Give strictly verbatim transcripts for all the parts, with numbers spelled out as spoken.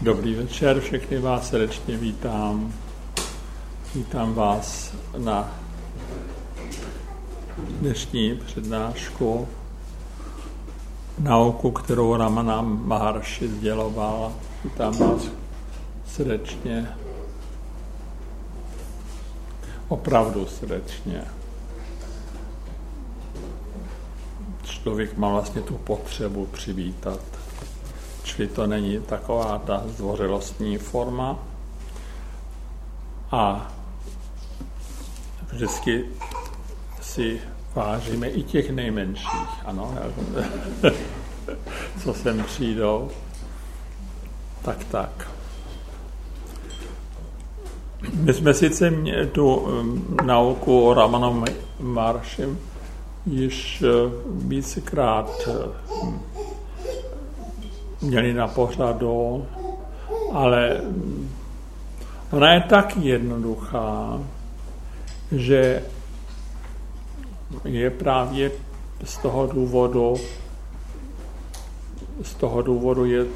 Dobrý večer, všechny vás srdečně vítám. Vítám vás na dnešní přednášku, nauku, kterou Ramana Maharshi sděloval. Vítám vás srdečně, opravdu srdečně. Člověk má vlastně tu potřebu přivítat. Čili to není taková ta zdvořilostní forma. A vždycky si vážíme i těch nejmenších, ano, co sem přijdou. Tak, tak. My jsme sice mě, tu nauku o Ramanu Maharshim již vícekrát měli na pořadu, ale ona je tak jednoduchá, že je právě z toho důvodu, z toho důvodu je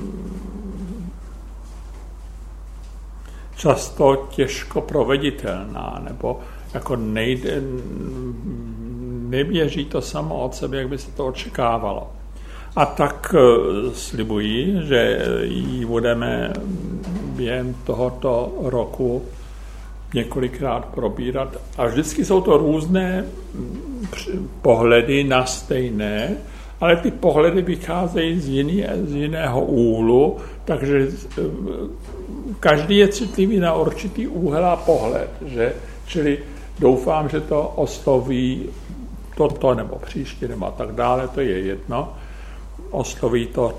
často těžko proveditelná, nebo jako nejde, neběží to samo od sebe, jak by se to očekávalo. A tak slibuji, že ji budeme během tohoto roku několikrát probírat. A vždycky jsou to různé pohledy na stejné, ale ty pohledy vycházejí z, jiný, z jiného úhlu, takže každý je citlivý na určitý úhel a pohled. Že? Čili doufám, že to osloví toto nebo příště nebo a tak dále, to je jedno. Osloví to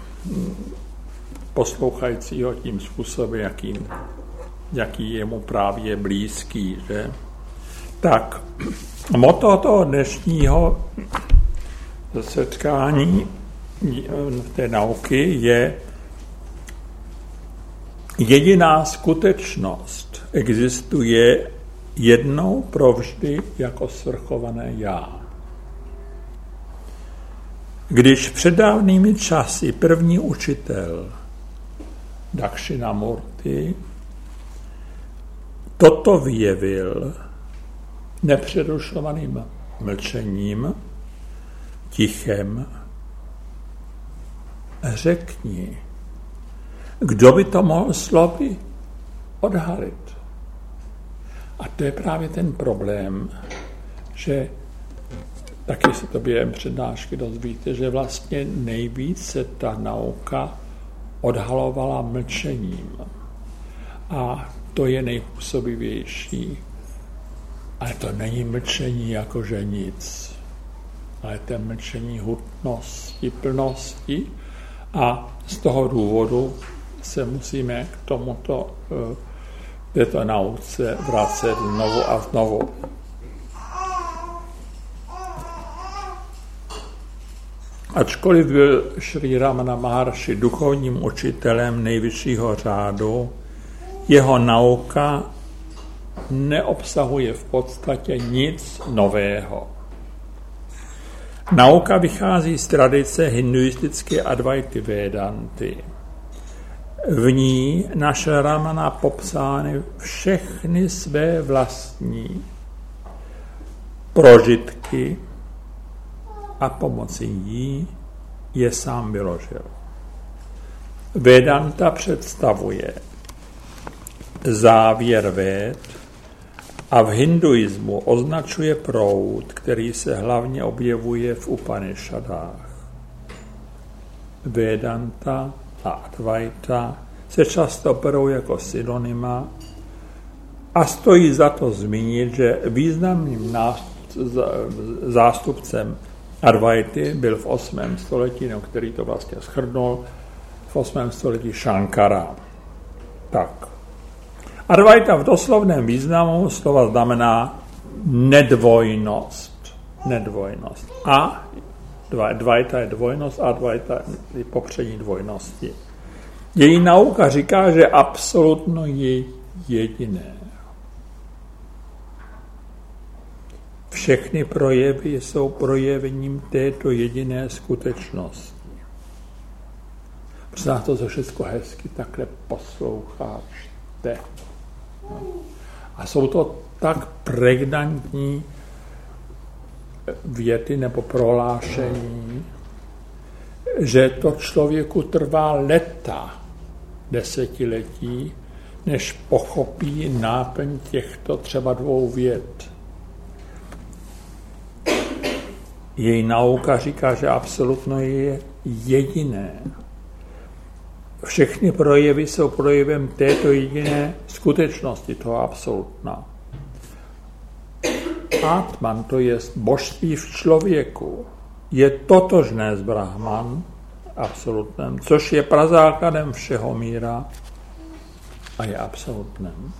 poslouchajícího tím způsobem, jaký, jaký je mu právě blízký. Že? Tak, motto toho dnešního setkání té nauky je: jediná skutečnost existuje jednou provždy jako svrchované já. Když před dávnými časy první učitel Dakshinamurti toto vyjevil nepřerušovaným mlčením, tichem, řekni, kdo by to mohl slovy odhalit. A to je právě ten problém, že taky se to během přednášky dozvíte, že vlastně nejvíce ta nauka odhalovala mlčením. A to je nejpůsobivější. Ale to není mlčení jakože nic. Ale to je mlčení hutnosti, plnosti. A z toho důvodu se musíme k tomuto této nauce vracet znovu a znovu. Ačkoliv byl Šrí Ramana Maharshi duchovním učitelem nejvyššího řádu, jeho nauka neobsahuje v podstatě nic nového. Nauka vychází z tradice hinduistické Advaity Vedanty. V ní našel Ramana popsány všechny své vlastní prožitky a pomocí jí je sám vyložil. Vedanta představuje závěr véd a v hinduismu označuje proud, který se hlavně objevuje v Upanishadách. Vedanta a Advaita se často berou jako synonyma a stojí za to zmínit, že významným zástupcem Advaity byl v osmém století, no, který to vlastně shrnul, v osmém století Shankara. Tak. Advaita v doslovném významu slova znamená nedvojnost. Nedvojnost. A Advaita je dvojnost a Advaita je popřední dvojnosti. Její nauka říká, že absolutno je jediné. Všechny projevy jsou projevením této jediné skutečnosti. Zná to, co všechno hezky takhle posloucháš. Te. No. A jsou to tak pregnantní věty nebo prohlášení, že to člověku trvá leta, desetiletí, než pochopí náplň těchto třeba dvou vět. Její nauka říká, že absolutno je jediné. Všechny projevy jsou projevem této jediné skutečnosti, toho absolutna. Atman, to je božství v člověku, je totožné s Brahman, absolutnem, což je prazákladem všeho míra a je absolutnem.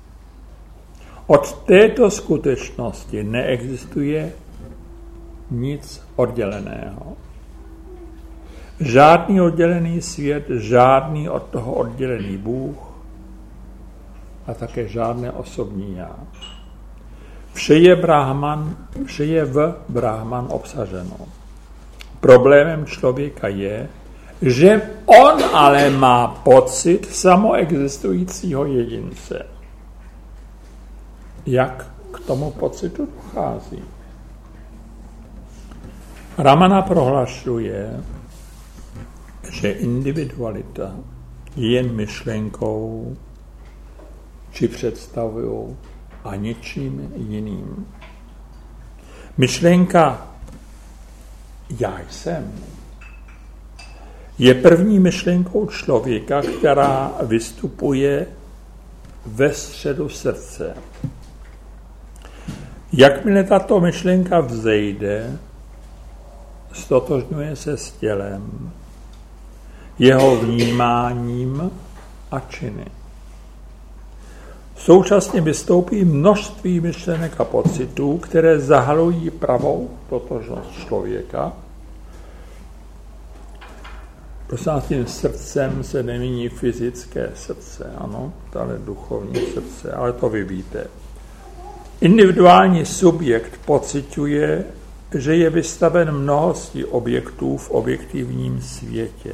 Od této skutečnosti neexistuje nic odděleného. Žádný oddělený svět, žádný od toho oddělený Bůh a také žádné osobní já. Vše je Brahman, vše je v Brahman obsaženo. Problémem člověka je, že on ale má pocit samoexistujícího jedince. Jak k tomu pocitu dochází? Ramana prohlašuje, že individualita je jen myšlenkou či představou a ničím jiným. Myšlenka já jsem je první myšlenkou člověka, která vystupuje ve středu srdce. Jakmile tato myšlenka vzejde, stotožňuje se s tělem, jeho vnímáním a činy. Současně vystoupí množství myšlenek a pocitů, které zahalují pravou totožnost člověka. Prosím, tím srdcem se nemíní fyzické srdce, ano, ale duchovní srdce, ale to vy víte. Individuální subjekt pociťuje, že je vystaven mnohosti objektů v objektivním světě.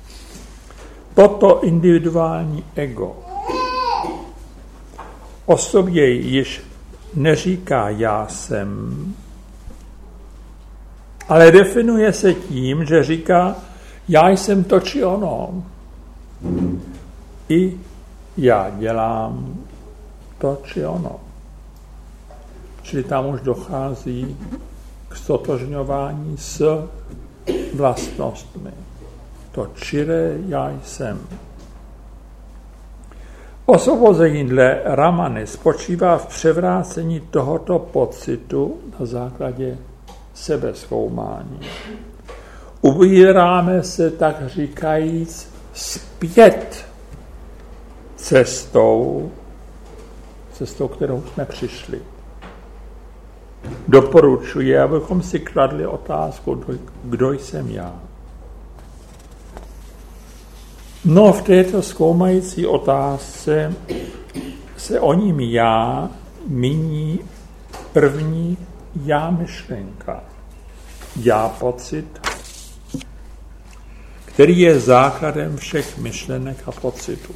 Toto individuální ego o sobě již neříká já jsem, ale definuje se tím, že říká já jsem to či ono. I já dělám to či ono. Čili tam už dochází k stotožňování s vlastnostmi. To čiré já jsem. Osvobození dle Ramany spočívá v převrácení tohoto pocitu na základě sebezkoumání. Ubíráme se, tak říkajíc, zpět cestou, cestou, kterou jsme přišli. Doporučuji, abychom si kladli otázku, kdo jsem já. No, v této zkoumající otázce se o ním já míní první já myšlenka, já pocit, který je základem všech myšlenek a pocitů.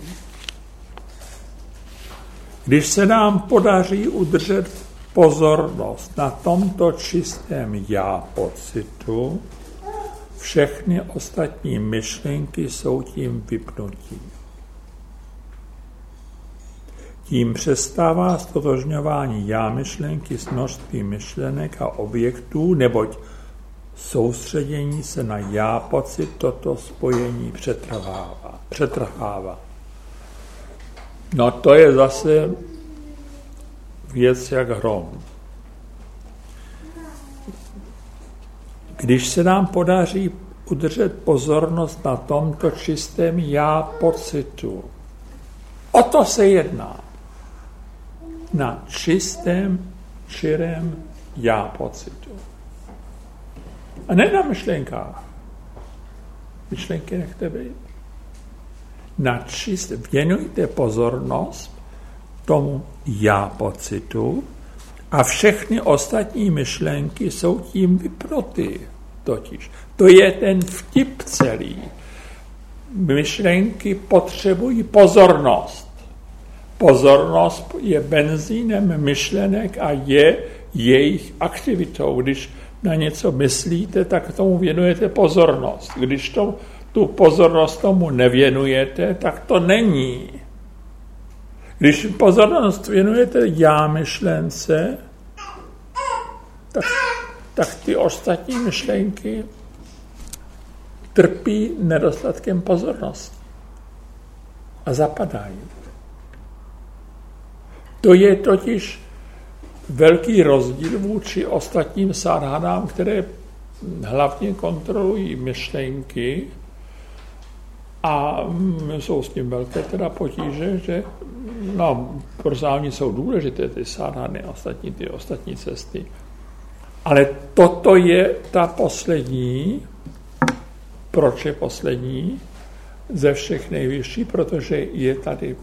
Když se nám podaří udržet pozornost na tomto čistém já pocitu, všechny ostatní myšlenky jsou tím vypnutí. Tím přestává stotožňování já myšlenky s množstvím myšlenek a objektů, neboť soustředění se na já pocit toto spojení přetrvává. přetrvává. No to je zase věc jak hrom. Když se nám podaří udržet pozornost na tomto čistém já pocitu, o to se jedná. Na čistém, čirém já pocitu. A ne na myšlenkách. Myšlenky nechte být. Na čistém. Věnujte pozornost tomu já pocitu a všechny ostatní myšlenky jsou tím vypnuty. Totiž. To je ten vtip celý. myšlenky potřebují pozornost. Pozornost je benzínem myšlenek a je jejich aktivitou. Když na něco myslíte, tak tomu věnujete pozornost. Když to, tu pozornost tomu nevěnujete, tak to není. Když pozornost věnujete já myšlence, tak, tak ty ostatní myšlenky trpí nedostatkem pozornosti a zapadají. To je totiž velký rozdíl vůči ostatním sádhanám, které hlavně kontrolují myšlenky a jsou s tím velké teda potíže, že no, prosávně jsou důležité ty sádhany, ostatní, ty ostatní cesty. Ale toto je ta poslední. Proč je poslední? Ze všech nejvyšší, protože je tady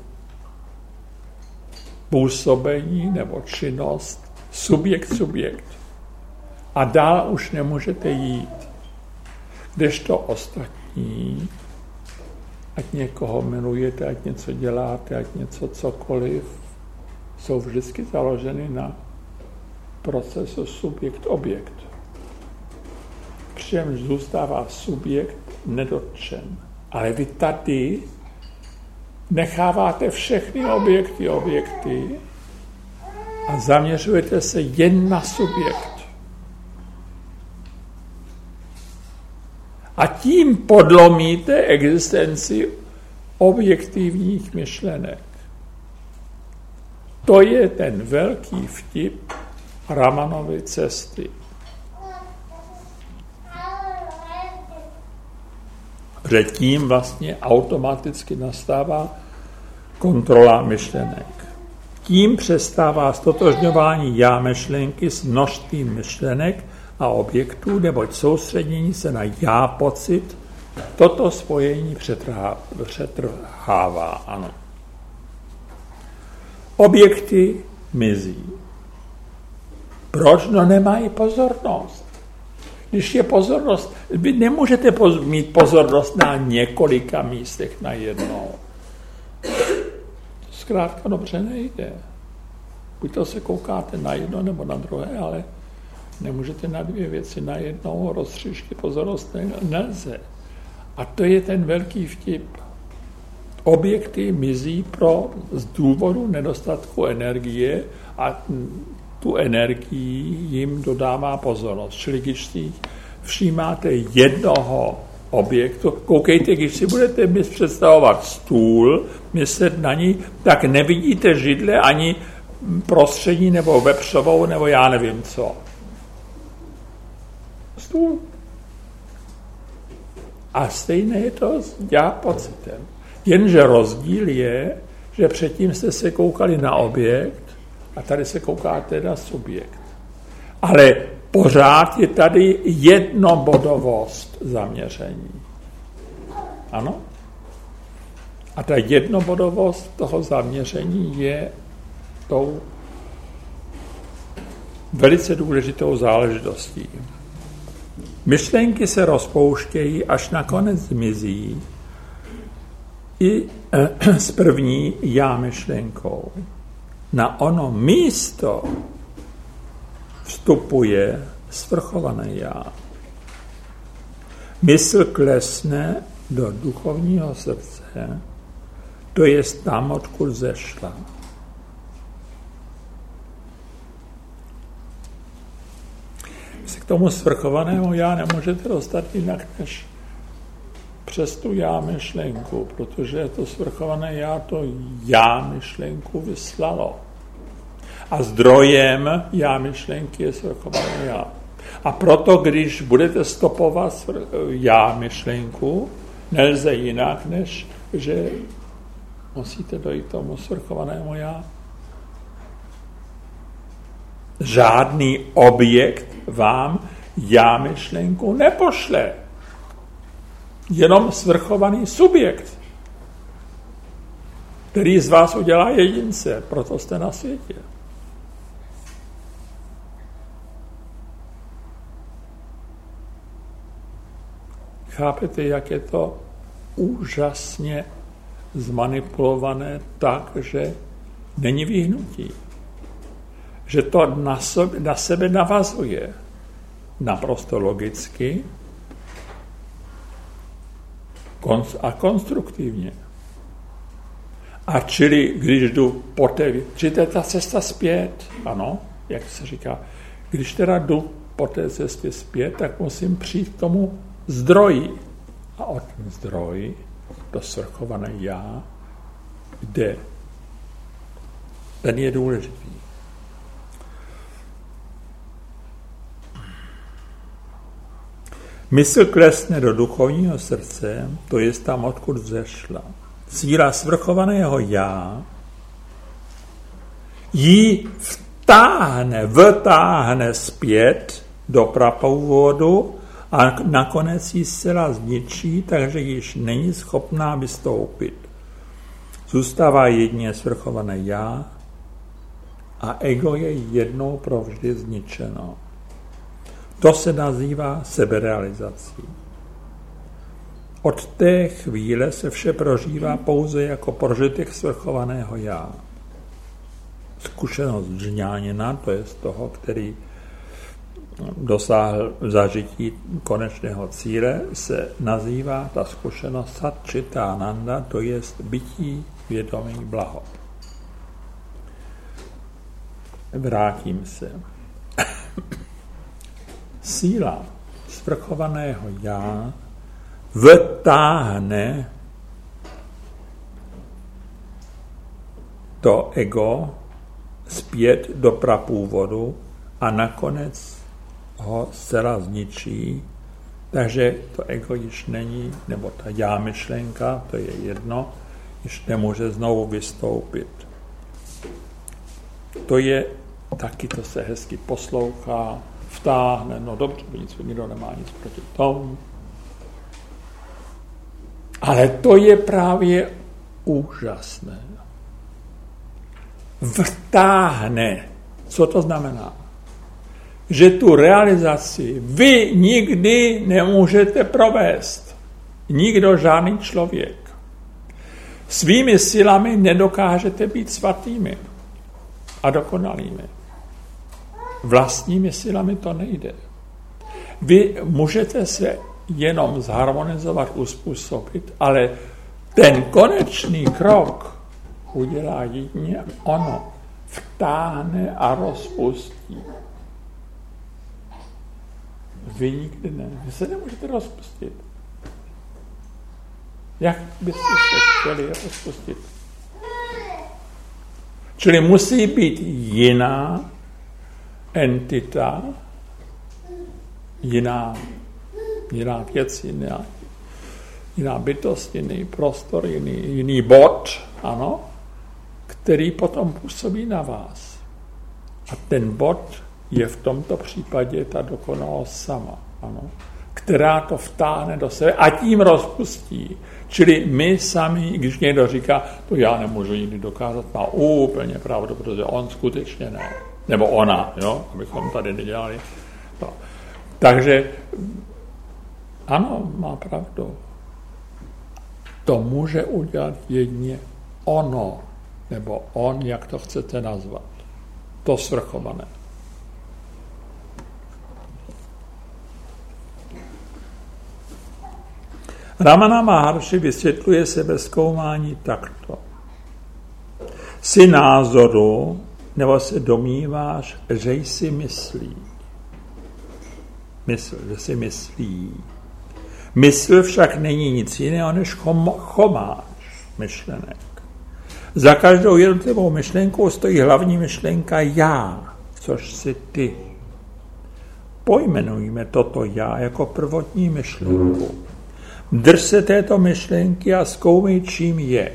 působení nebo činnost subjekt, subjekt. A dál už nemůžete jít. Kdežto ostatní, ať někoho milujete, ať něco děláte, ať něco cokoliv, jsou vždycky založeny na procesu subjekt-objekt. Přičemž zůstává subjekt nedotčen. Ale vy tady necháváte všechny objekty objekty a zaměřujete se jen na subjekt. A tím podlomíte existenci objektivních myšlenek. To je ten velký vtip Ramanovy cesty. Že tím vlastně automaticky nastává kontrola myšlenek. Tím přestává stotožňování já myšlenky s množstvím myšlenek a objektů, neboť soustředění se na já pocit, toto spojení přetrhává. Ano. Objekty mizí. Proč? No nemají pozornost. Když je pozornost, vy nemůžete mít pozornost na několika místech najednou. To zkrátka dobře nejde. Buď to se koukáte na jedno nebo na druhé, ale nemůžete na dvě věci najednou roztříštit pozornost, nelze. A to je ten velký vtip. Objekty mizí pro z důvodu nedostatku energie a tu energii jim dodává pozornost. Čili když si všímáte jednoho objektu, koukejte, když si budete představovat stůl, myslet na ní, tak nevidíte židle ani prostřední nebo vepřovou, nebo já nevím co. Stůl. A stejné je to s já pocitem. Jenže rozdíl je, že předtím jste se koukali na objekt a tady se koukáte na subjekt. Ale pořád je tady jednobodovost zaměření. Ano? A ta jednobodovost toho zaměření je tou velice důležitou záležitostí. Myšlenky se rozpouštějí, až nakonec zmizí i eh, s první já myšlenkou. Na ono místo vstupuje svrchované já. Mysl klesne do duchovního srdce, to je tam, odkud zešla. Se k tomu svrchovanému já nemůžete dostat jinak než přes tu já myšlenku, protože to svrchované já to já myšlenku vyslalo. A zdrojem já myšlenky je svrchované já. A proto, když budete stopovat já myšlenku, nelze jinak, než že musíte dojít tomu svrchovanému já. Žádný objekt vám já myšlenku nepošle. Jenom svrchovaný subjekt, který z vás udělá jedince, proto jste na světě. Chápete, jak je to úžasně zmanipulované tak, že není vyhnutí. Že to na, sobě, na sebe navazuje naprosto logicky a konstruktivně. A čili, když jdu po té, čili to je ta cesta zpět, ano, jak se říká, když teda jdu po té cestě zpět, tak musím přijít k tomu zdroji. A o ten zdroj, to svrchované já, jde. Ten je důležitý. Mysl klesne do duchovního srdce, to je tam, odkud vzešla. Síla svrchovaného já ji vtáhne, vtáhne zpět do prapůvodu a nakonec ji zcela zničí, takže již není schopná vystoupit. Zůstává jedině svrchované já a ego je jednou provždy zničeno. To se nazývá seberealizací. Od té chvíle se vše prožívá pouze jako prožitek svrchovaného já. Zkušenost džňánina, to je z toho, který dosáhl zažití konečného cíle, se nazývá ta zkušenost satčitananda, to je bytí vědomí blaho. Vrátím se. Síla svrchovaného já vtáhne to ego zpět do prapůvodu a nakonec ho zcela zničí, takže to ego již není, nebo ta já myšlenka, to je jedno, již nemůže znovu vystoupit. To je, taky to se hezky poslouchá, vtáhne, no dobře, nic, nikdo nemá nic proti tomu. Ale to je právě úžasné. Vtáhne. Co to znamená? Že tu realizaci vy nikdy nemůžete provést. Nikdo, žádný člověk. Svými silami nedokážete být svatými a dokonalými. Vlastními silami to nejde. Vy můžete se jenom zharmonizovat, uspůsobit, ale ten konečný krok udělá jedině ono. Vtáhne a rozpustí. Vy nikdy ne. Vy se nemůžete rozpustit. Jak byste se chtěli rozpustit? Čili musí být jiná entita, jiná, jiná věc, jiná, jiná bytost, jiný prostor, jiný, jiný bod, ano, který potom působí na vás. A ten bod je v tomto případě ta dokonalost sama, ano, která to vtáhne do sebe a tím rozpustí. Čili my sami, když někdo říká, to já nemůžu nikdy dokázat, má úplně pravdu, protože on skutečně ne. Nebo ona, jo, abychom tady nedělali. No. Takže ano, má pravdu. To může udělat jedině ono, nebo on, jak to chcete nazvat. To svrchované. Ramana Maharshi vysvětluje sebezkoumání takto. Jsi názoru, nebo se domníváš, že jsi myslí. Mysl, že si myslí. Mysl však není nic jiného, než chomáč myšlenek. Za každou jednotlivou myšlenkou stojí hlavní myšlenka já, což jsi ty. Pojmenujme toto já jako prvotní myšlenku. Drž se této myšlenky a zkoumej, čím je.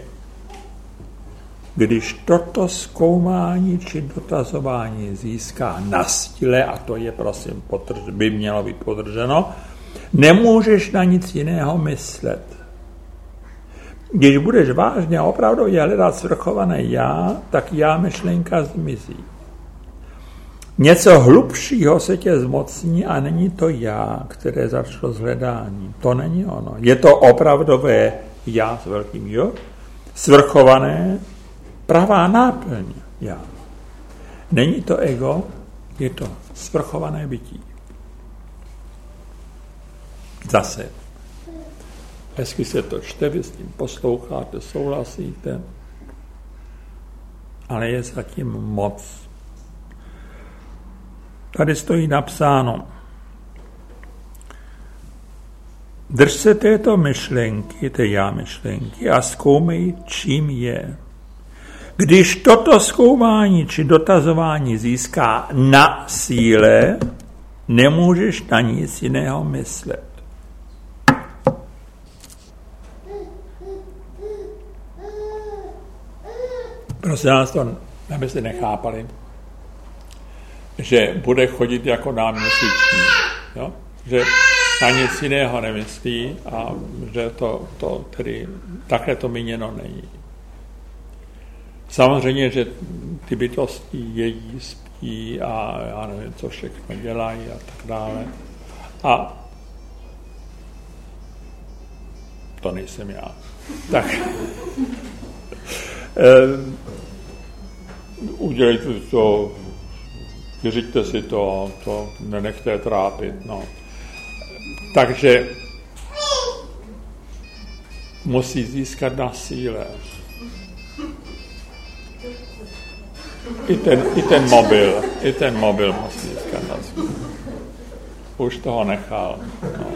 Když toto zkoumání či dotazování získá na stile, a to je, prosím, potrž, by mělo být podrženo, nemůžeš na nic jiného myslet. Když budeš vážně a opravdu hledat svrchované já, tak já myšlenka zmizí. Něco hlubšího se tě zmocní a není to já, které začalo s hledáním. To není ono. Je to opravdové já s velkým jo, svrchované, pravá náplň já. Není to ego, je to svrchované bytí. Zase. Hezky se to čte, vy s tím posloucháte, souhlasíte, ale je zatím moc. Tady stojí napsáno: drž se této myšlenky, té já myšlenky, a zkoumej, čím je. Když toto zkoumání či dotazování získá na síle, nemůžeš na nic jiného myslet. Prosím nás to, abyste nechápali, že bude chodit jako náměsíční, jo? Že na nic jiného nemyslí a že to, to tedy takhle to míněno není. Samozřejmě, že ty bytosti jedí, spí a já nevím, co všechno dělají a tak dále. A to nejsem já. Tak udělejte to, vyřiďte si to, to nenechte trápit. No. Takže musí získat na síle. I ten, i ten mobil, i ten mobil musí získat na síle. Už toho nechal. No,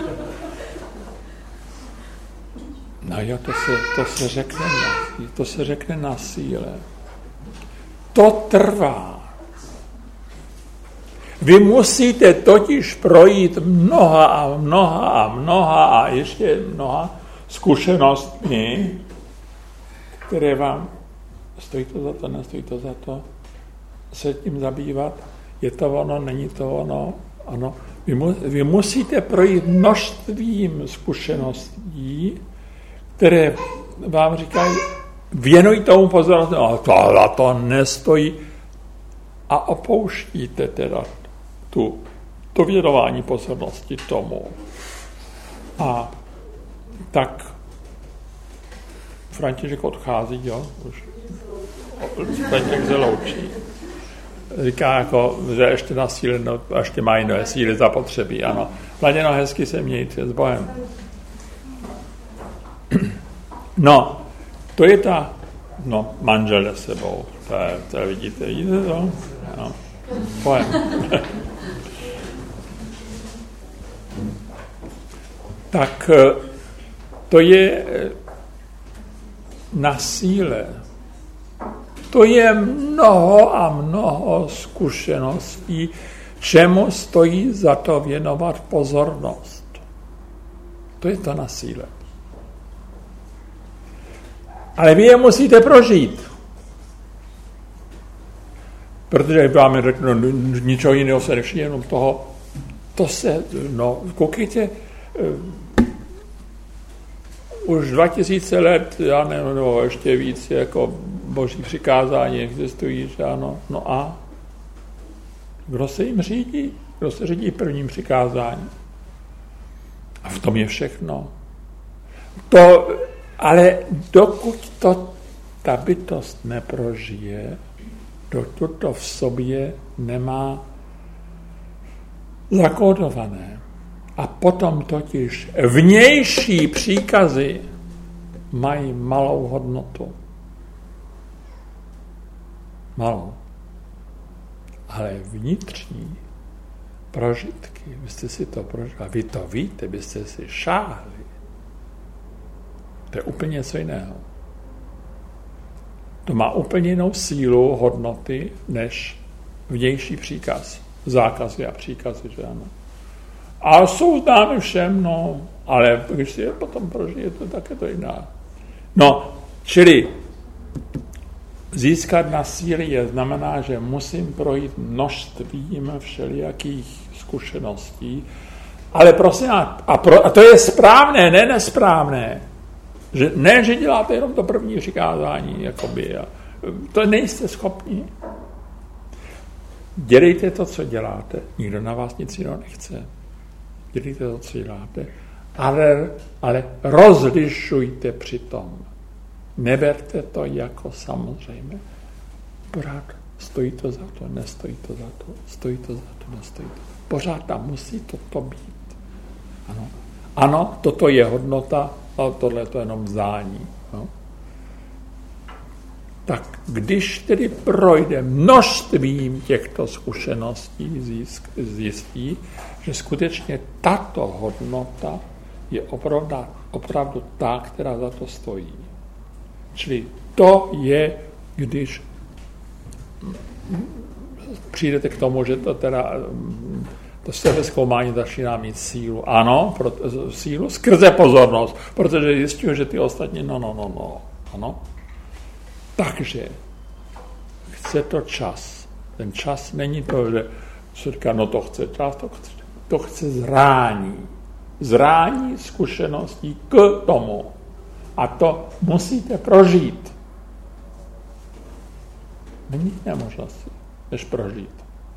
no jo, to se, to se řekne na, to se řekne na síle. To trvá. Vy musíte totiž projít mnoha a mnoha a mnoha a ještě mnoha zkušenostmi, které vám, stojí to za to, nestojí to za to, se tím zabývat, je to ono, není to ono, ano. Vy, mu, vy musíte projít množstvím zkušeností, které vám říkají, věnuj tomu pozornost, no to za to nestojí, a opouštíte teda tu, to věnování pozornosti tomu. A tak František odchází, jo, už František se loučí. Říká jako, že ještě na síle, no, ještě mají nové síly zapotřebí, ano. Mladěno, hezky se mějte, s Bohem. No, to je ta, no, manžel s sebou, to je, to je, vidíte, vidíte to? No, Bohem. Tak to je na síle. To je mnoho a mnoho zkušeností, čemu stojí za to věnovat pozornost. To je to na síle. Ale vy je musíte prožít. Protože vám řeknu, no, ničeho jiného se nešli, jenom toho, to se, no, koukejte, už dva tisíce let, já nevím, nebo ještě víc, jako boží přikázání existují, že ano, no a kdo se jim řídí? Kdo se řídí prvním přikázání? A v tom je všechno. To, ale dokud to ta bytost neprožije, dokud to v sobě nemá zakódované. A potom totiž vnější příkazy mají malou hodnotu. Malou. Ale vnitřní prožitky, byste si to prožili, vy to víte, byste si šáhli. To je úplně něco jiného. To má úplně jinou sílu, hodnoty, než vnější příkaz. Zákazy a příkazy, že ano. A jsou známy všem, no, ale když si je potom prožijete, tak je to jiná. No, čili získat na síly je znamená, že musím projít množstvím všelijakých zkušeností, ale prosím, a, pro, a to je správné, ne nesprávné. Že, ne, že děláte jenom to první přikázání, jakoby, a to nejste schopni. Dělejte to, co děláte. Nikdo na vás nic jiného nechce. Dělejte to, co děláte. ale, ale rozlišujte přitom. Neberte to jako samozřejmé. Pořád stojí to za to, nestojí to za to, stojí to za to, nestojí to. Pořád tam musí toto být. Ano, ano, toto je hodnota, ale tohle je to jenom zdání. No. Tak když tedy projde množstvím těchto zkušeností, zjistí, že skutečně tato hodnota je opravdu, opravdu ta, která za to stojí. Čili to je, když přijdete k tomu, že to teda to sebezkoumání začíná mít sílu. Ano, pro, sílu skrze pozornost, protože zjišťuju, že ty ostatní, no, no, no, no, ano. Takže chce to čas. Ten čas není to, že se říká, no to chce čas, to chce, to chce zrání. Zrání zkušeností k tomu. A to musíte prožít. Není jiné možnosti, než prožít.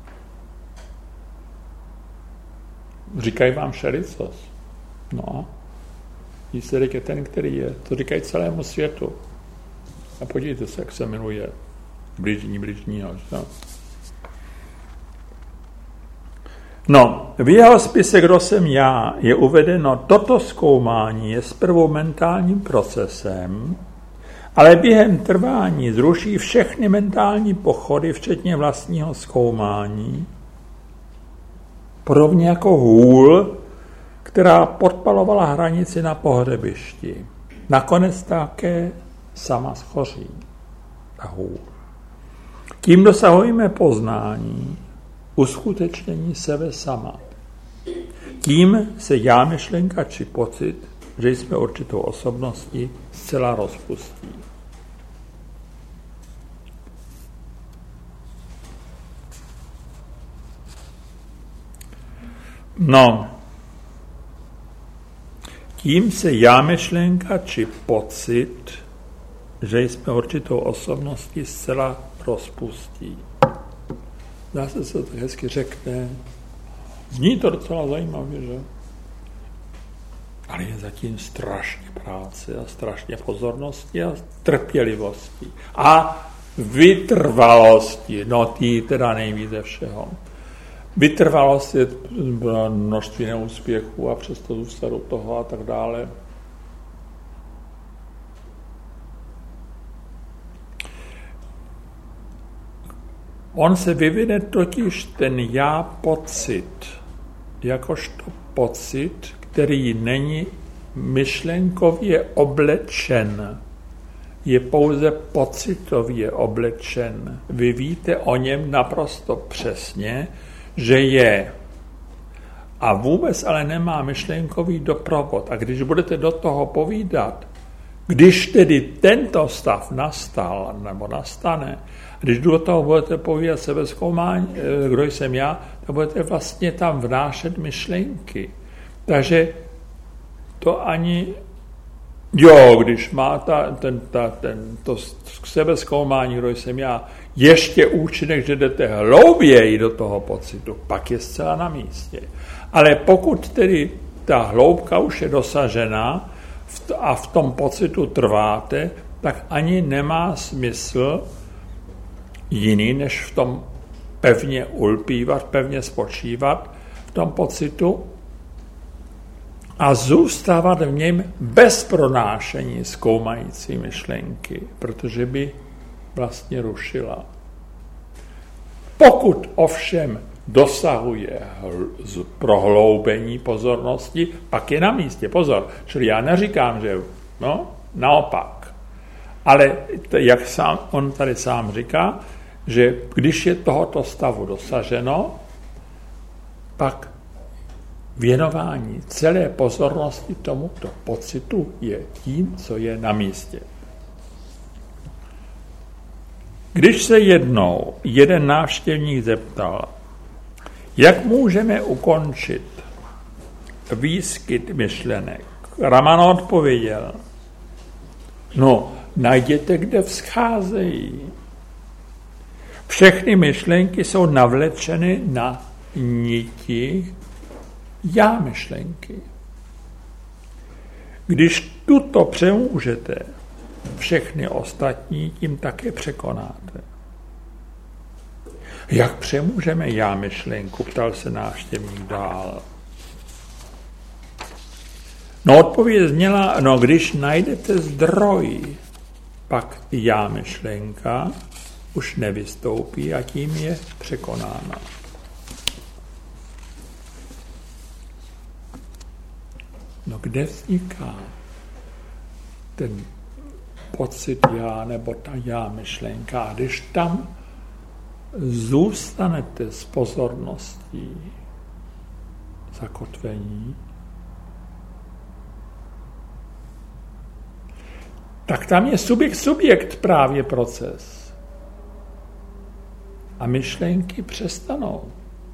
Říkají vám šericos. No a výsledek je ten, který je. To říkají celému světu. A podívejte se, jak se miluje blížní blížního. No. No, v jeho spise Kdo jsem já je uvedeno, toto zkoumání je zprvu mentálním procesem, ale během trvání zruší všechny mentální pochody, včetně vlastního zkoumání, podobně jako hůl, která podpalovala hranici na pohřebišti. Nakonec také sama schoří ta hůl. Tím dosahujeme poznání, uskutečnění sebe sama. Tím se já, myšlenka či pocit, že jsme určitou osobností, zcela rozpustí. No, tím se já, myšlenka či pocit, že jsme určitou osobností, zcela rozpustí. Zase se to hezky řekne. Zní to docela zajímavě, že? Ale je zatím strašně práce a strašně pozornosti a trpělivosti. A vytrvalosti. No, ty teda nejvíce všeho. Vytrvalost je množství neúspěchů a přesto zůstat u toho a tak dále. On se vyvine totiž ten já pocit, jakožto pocit, který není myšlenkově oblečen, je pouze pocitově oblečen. Vy víte o něm naprosto přesně, že je. A vůbec ale nemá myšlenkový doprovod. A když budete do toho povídat, když tedy tento stav nastal nebo nastane, když do toho budete povídat sebezkoumání, kdo jsem já, tak budete vlastně tam vnášet myšlenky. Takže to ani, jo, když má ta, ten, ta, ten, to sebezkoumání, kdo jsem já, ještě účinek, že jdete hlouběji do toho pocitu, pak je zcela na místě. Ale pokud tedy ta hloubka už je dosažena a v tom pocitu trváte, tak ani nemá smysl jiný, než v tom pevně ulpívat, pevně spočívat v tom pocitu a zůstávat v něm bez pronášení zkoumající myšlenky, protože by vlastně rušila. Pokud ovšem dosahuje prohloubení pozornosti, pak je na místě. Pozor, čili já neříkám, že no, naopak. Ale jak sám, on tady sám říká, že když je tohoto stavu dosaženo, pak věnování celé pozornosti tomuto pocitu je tím, co je na místě. Když se jednou jeden návštěvník zeptal, jak můžeme ukončit výskyt myšlenek, Ramana odpověděl, no, najděte, kde vzcházejí. Všechny myšlenky jsou navlečeny na niti já myšlenky. Když tuto přemůžete, všechny ostatní tím také překonáte. Jak přemůžeme já myšlenku, ptal se návštěvník dál. No odpověď zněla, no když najdete zdroj, pak já myšlenka už nevystoupí a tím je překonána. No kde vzniká ten pocit já nebo ta já myšlenka? A když tam zůstanete s pozorností zakotvení, tak tam je subjekt-subjekt právě proces. A myšlenky přestanou.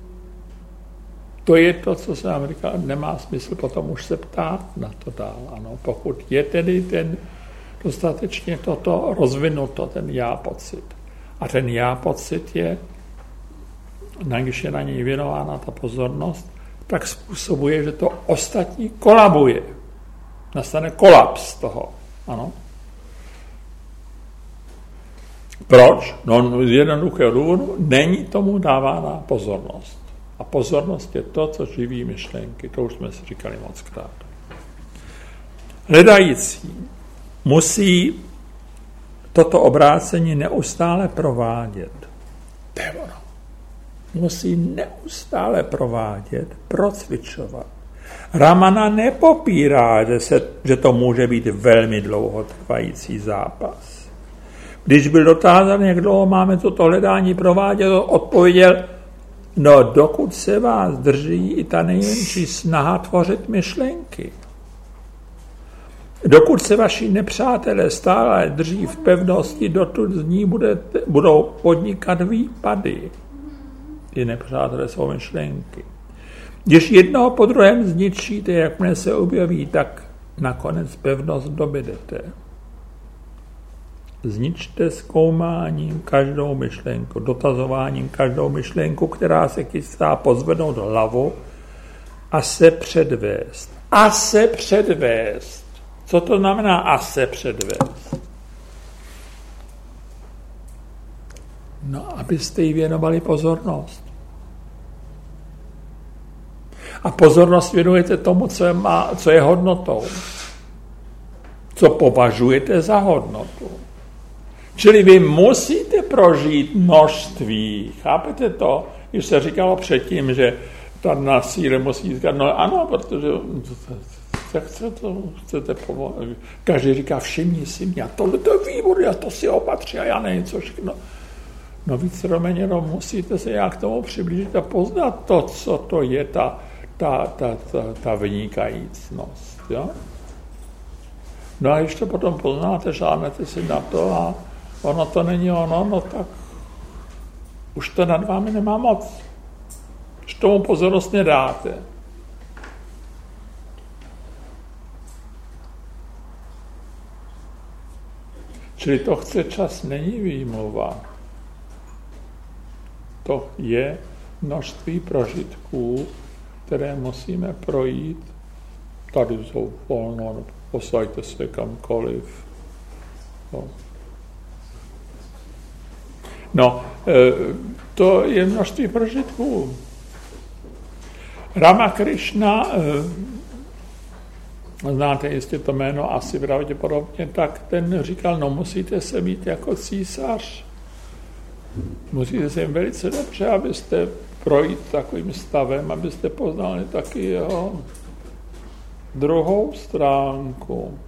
To je to, co jsem vám říkal, nemá smysl potom už se ptát na to dál. Ano, pokud je tedy ten dostatečně toto rozvinuto, ten já pocit. A ten já pocit je, když je na něj věnována ta pozornost, tak způsobuje, že to ostatní kolabuje. Nastane kolaps toho. Ano. Proč? No z jednoduchého důvodu není tomu dávána pozornost. A pozornost je to, co živí myšlenky. To už jsme si říkali mockrát. Hledající musí toto obrácení neustále provádět. To je ono. Musí neustále provádět, procvičovat. Ramana nepopírá, že, se, že to může být velmi dlouhotrvající zápas. Když byl dotázán, jak dlouho máme toto hledání provádět, odpověděl, no dokud se vás drží i ta nejmenší snaha tvořit myšlenky. Dokud se vaši nepřátelé stále drží v pevnosti, dotud z ní budete, budou podnikat výpady. Ty nepřátelé jsou myšlenky. Když jednoho po druhém zničíte, jakmile se objeví, tak nakonec pevnost dobydete. Zničte zkoumáním každou myšlenku, dotazováním každou myšlenku, která se chystá pozvednout hlavu a se předvést. A se předvést. Co to znamená a se předvést? No, abyste jí věnovali pozornost. A pozornost věnujete tomu, co je, má, co je hodnotou. Co považujete za hodnotu. Čili vy musíte prožít množství. Chápete to? Když se říkalo předtím, že ta na síle musí říkat, no ano, protože jak chcete, chcete pomoct. Každý říká, všimni si mě, a tohle to je výborné, a to si opatří, a já nevím, co všechno. No víceméně, no, musíte se nějak k tomu přiblížit a poznat to, co to je ta, ta, ta, ta, ta vynikajícnost. Jo? No a když to potom poznáte, žádnete si na to a ono to není ono, no tak už to nad vámi nemá moc. Když tomu pozornost nedáte. Čili to chce čas, není výmluva. To je množství prožitků, které musíme projít. Tady jsou volno, posaďte se kamkoliv. No. No, to je množství prožitků. Rama Krishna, znáte jistě to jméno, asi pravděpodobně, tak ten říkal, no musíte se mít jako císař. Musíte se jim velice dobře, abyste projít takovým stavem, abyste poznali taky jeho druhou stránku.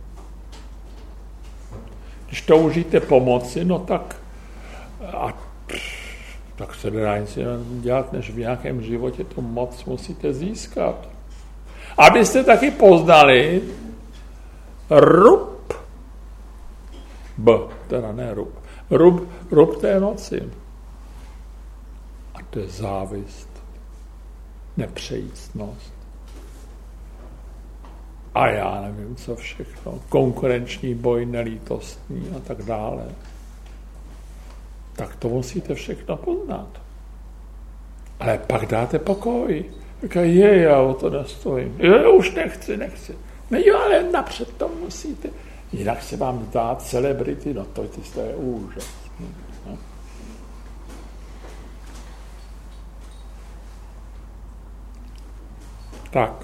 Když toužíte pomoci, no tak a tak se nedá nic dělat, než v nějakém životě tu moc musíte získat. Abyste taky poznali rub, b, teda ne rub, rub, rub té moci. A to je závist, nepřejícnost. A já nevím, co všechno. Konkurenční boj, nelítostní a tak dále. Tak to musíte všechno poznat. Ale pak dáte pokoj. Říká, je, já o to nestojím. Je, už nechci, nechci. No jo, ale napřed to musíte. Jinak se vám zdá celebrity, no to, to je úžasné. No. Tak.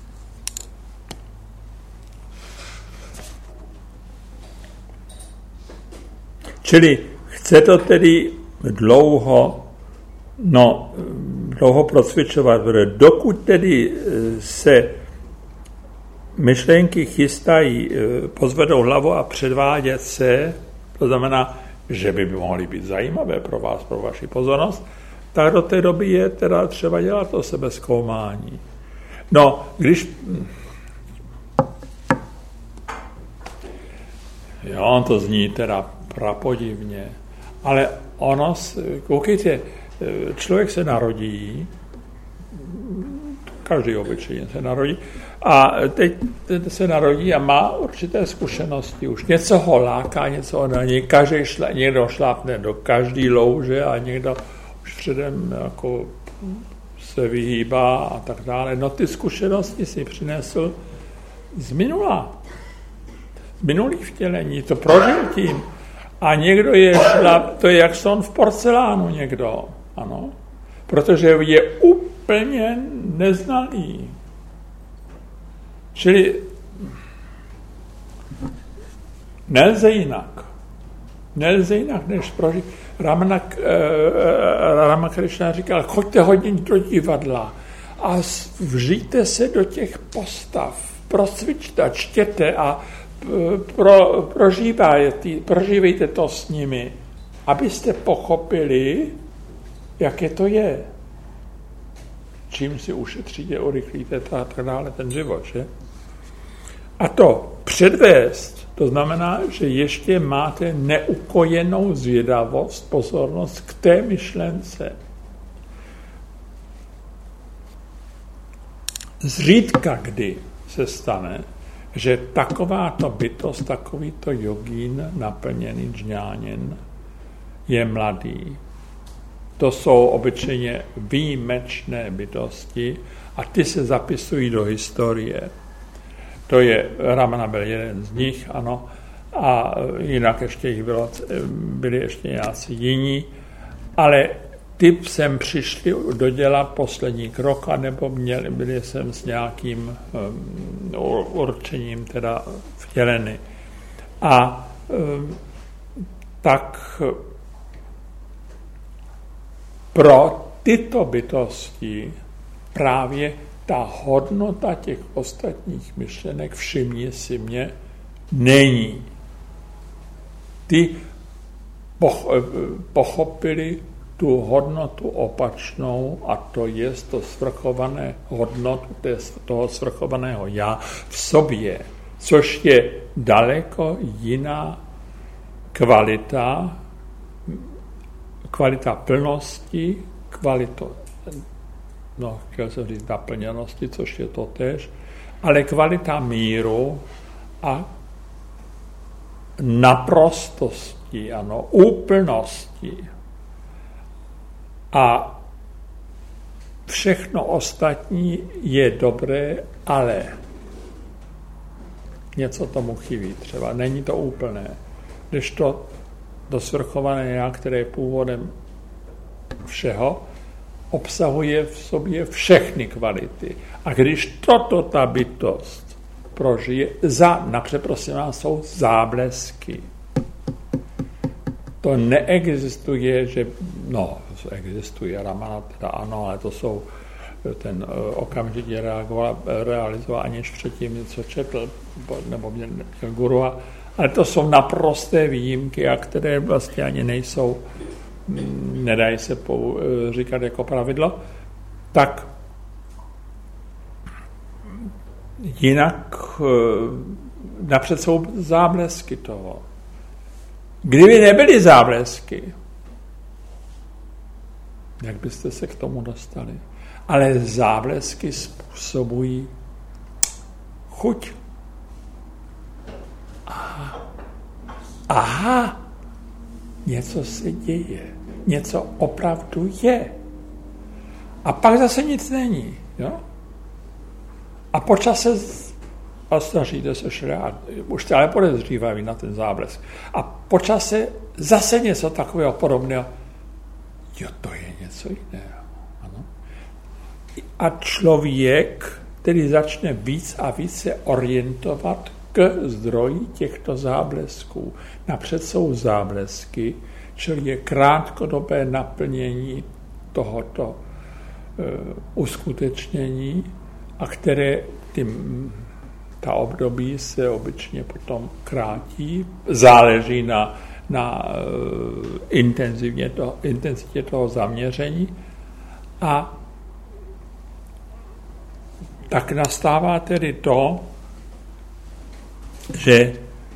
Čili chce to tedy dlouho, no, dlouho procvičovat, dokud tedy se myšlenky chystají, pozvedou hlavu a předvádět se, to znamená, že by mohly být zajímavé pro vás, pro vaši pozornost, tak do té doby je teda třeba dělat to sebezkoumání. No, když... Jo, on to zní teda prapodivně, ale ono, koukejte, člověk se narodí, každý obyčejně se narodí, a teď se narodí a má určité zkušenosti. Už něco ho láká, něco ho na něj. Každý šla, někdo šlápne do každý louže a někdo už předem jako se vyhýbá a tak dále. No ty zkušenosti si přinesl z minula. Z minulých vtělení. To prožil tím. A někdo je šláp, to je jak slon v porcelánu někdo. Ano. Protože je úplně neznalý. Čili nelze jinak. Nelze jinak, než prožít. Ramana, eh, Ramakrishna říkal, choďte hodně do divadla a vžijte se do těch postav, procvičte, čtěte a pro, prožívajte, prožívejte to s nimi, abyste pochopili, jaké to je. Čím si ušetříte, urychlíte a tak dále ten život, že? A to předvést, to znamená, že ještě máte neukojenou zvědavost, pozornost k té myšlence. Zřídka kdy se stane, že takováto bytost, takovýto jogín naplněný džňánin je mladý. To jsou obyčejně výjimečné bytosti a ty se zapisují do historie. To je, Ramana byl jeden z nich, ano, a jinak ještě jich bylo, byli ještě nějací jiní, ale ty sem přišli do děla poslední krok, nebo měli, byli sem s nějakým um, určením teda vtěleny. A um, tak pro tyto bytosti právě ta hodnota těch ostatních myšlenek, všimni si mě, není. Ty pochopili tu hodnotu opačnou, a to je to svrchované hodnotu toho svrchovaného já v sobě, což je daleko jiná kvalita, kvalita plnosti, kvalita, no, chtěl jsem říct naplněnosti, což je to též, ale kvalita míru a naprostosti, ano, úplnosti. A všechno ostatní je dobré, ale něco tomu chybí třeba. Není to úplné. Když to dosvrchované já, které je původem všeho, obsahuje v sobě všechny kvality. A když toto ta bytost prožije, za, napřed prosím vás, jsou záblesky. To neexistuje, že, no, existuje Ramana, teda ano, ale to jsou, ten okamžitě reagoval, realizoval, aniž předtím něco četl, nebo měl guru, ale to jsou naprosté výjimky, a které vlastně ani nejsou, nedají se pou, říkat jako pravidlo, tak jinak napřed jsou záblesky toho. Kdyby nebyly záblesky, jak byste se k tomu dostali? Ale záblesky způsobují chuť. Aha, aha, něco se děje, něco opravdu je. A pak zase nic není. Jo? A po čase a snažíte se šrát, už jste ale podezřívaví na ten záblesk. A po čase zase něco takového podobného. Jo, to je něco jiného. Ano. A člověk, který začne víc a víc se orientovat k zdroji těchto záblesků. Napřed jsou záblesky, čili je krátkodobé naplnění tohoto e, uskutečnění, a které tím, ta období se obyčně potom krátí, záleží na, na e, intenzivně to, intenzitě toho zaměření a tak nastává tedy to, že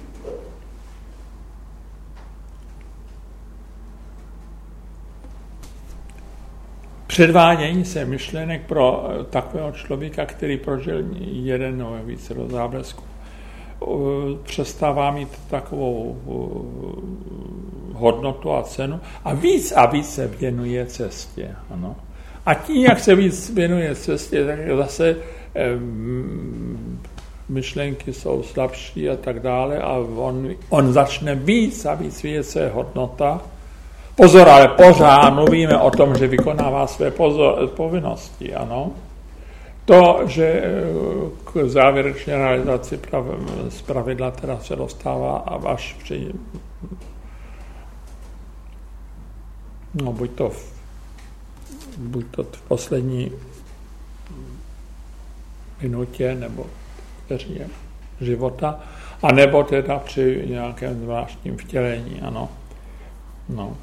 předvádění se myšlenek pro takového člověka, který prožil jeden nebo více do záblesku, přestává mít takovou hodnotu a cenu a víc a víc se věnuje cestě. Ano. A tím, jak se víc věnuje cestě, tak zase um, myšlenky jsou slabší a tak dále a on, on začne víc a víc vědět, co je hodnota. Pozor, ale pořád mluvíme o tom, že vykonává své pozor, povinnosti, ano. To, že k závěrečné realizaci prav, z pravidla teda se dostává až při no buď to v, buď to v poslední minutě nebo vteřině života, anebo teda při nějakém zvláštním vtělení, ano. No.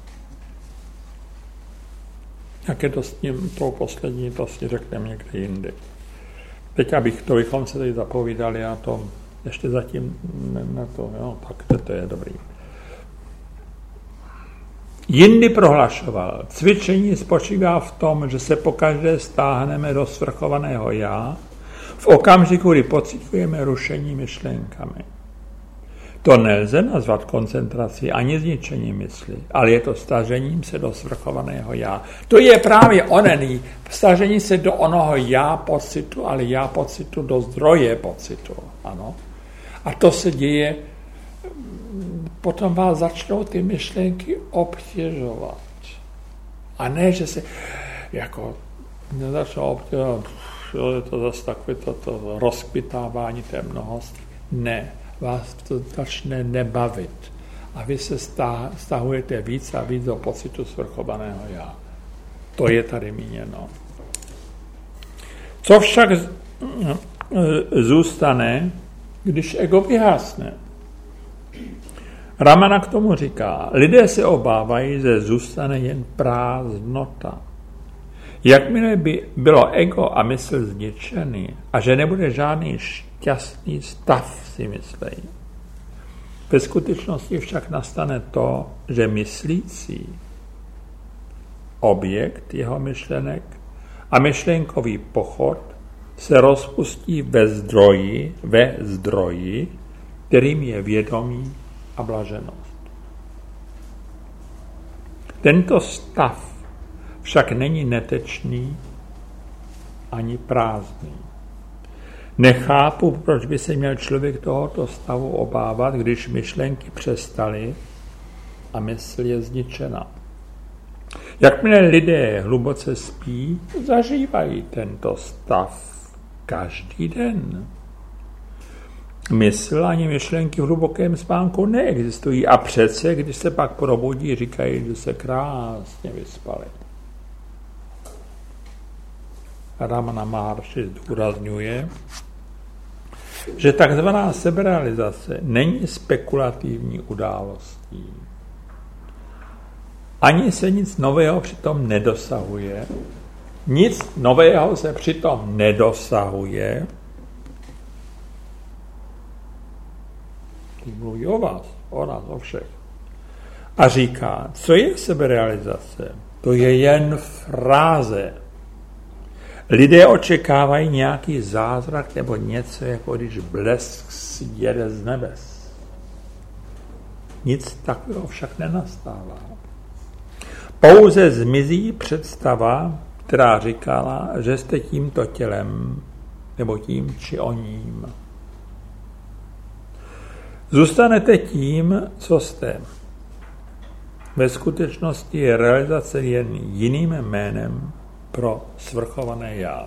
Jak je to s tím, tou poslední, to si řekneme někde jindy. Teď, abych to, bychom se tady zapovídali a to ještě zatím na to, jo, tak to, to je dobrý. Jindy prohlašoval, cvičení spočívá v tom, že se pokaždé stáhneme do svrchovaného já, v okamžiku, kdy pociťujeme rušení myšlenkami. To nelze nazvat koncentrací ani zničením mysli, ale je to stažením se do svrchovaného já. To je právě onený, stažení se do onoho já pocitu, ale já pocitu do zdroje pocitu. Ano. A to se děje, potom vás začnou ty myšlenky obtěžovat. A ne, že se jako nezačnou obtěžovat, je to zase takové to, to rozkvitávání té mnohosti. Ne. Vás to začne nebavit. A vy se stahujete víc a víc do pocitu svrchovaného já. To je tady míněno. Co však zůstane, když ego vyhasne? Ramana k tomu říká, lidé se obávají, že zůstane jen prázdnota. Jakmile by bylo ego a mysl zničený a že nebude žádný šťastný stav, si myslejí. Ve skutečnosti však nastane to, že myslící objekt jeho myšlenek a myšlenkový pochod se rozpustí ve zdroji, ve zdroji, kterým je vědomí a blaženost. Tento stav však není netečný ani prázdný. Nechápu, proč by se měl člověk tohoto stavu obávat, když myšlenky přestaly a mysl je zničena. Jakmile lidé hluboce spí, zažívají tento stav každý den. Mysl ani myšlenky v hlubokém spánku neexistují a přece, když se pak probudí, říkají, že se krásně vyspali. Ramana Maharshi zdůrazňuje, že takzvaná seberealizace není spekulativní událostí. Ani se nic nového přitom nedosahuje. Nic nového se přitom nedosahuje. Mluví o vás, o nás, o všech. A říká, co je seberealizace? To je jen fráze. Lidé očekávají nějaký zázrak nebo něco, jako když blesk jede z nebes. Nic takového však nenastává. Pouze zmizí představa, která říkala, že jste tímto tělem nebo tím či oním. Zůstanete tím, co jste. Ve skutečnosti je realizace jen jiným jménem pro svrchované já.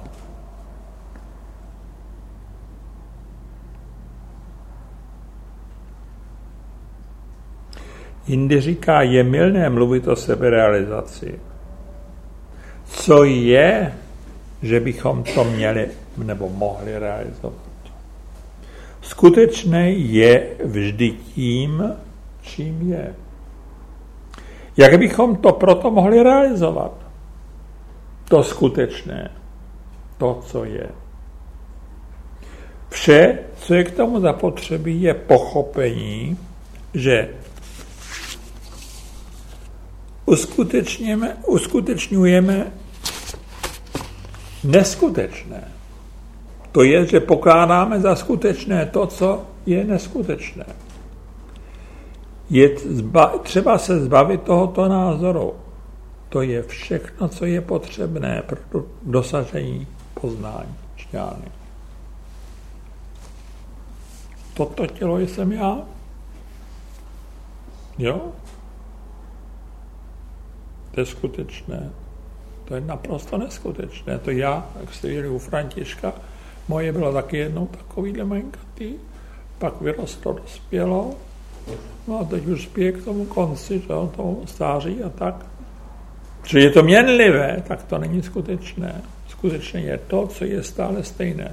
Jindy říká, je mylné mluvit o seberealizaci. Co je, že bychom to měli nebo mohli realizovat? Skutečné je vždy tím, čím je. Jak bychom to proto mohli realizovat? To skutečné, to, co je. Vše, co je k tomu zapotřebí, je pochopení, že uskutečňujeme, uskutečňujeme neskutečné. To je, že pokládáme za skutečné to, co je neskutečné. Je zba, třeba se zbavit tohoto názoru. To je všechno, co je potřebné pro dosažení poznání šťány. Toto tělo jsem já? Jo? To je skutečné. To je naprosto neskutečné. To já, jak jste viděli u Františka, moje bylo taky jednou takovýhle malinkatý, pak vyrostlo, dospělo, no a teď už spěje k tomu konci, že, tomu stáří a tak. Čili je to měnlivé, tak to není skutečné. Skutečně je to, co je stále stejné.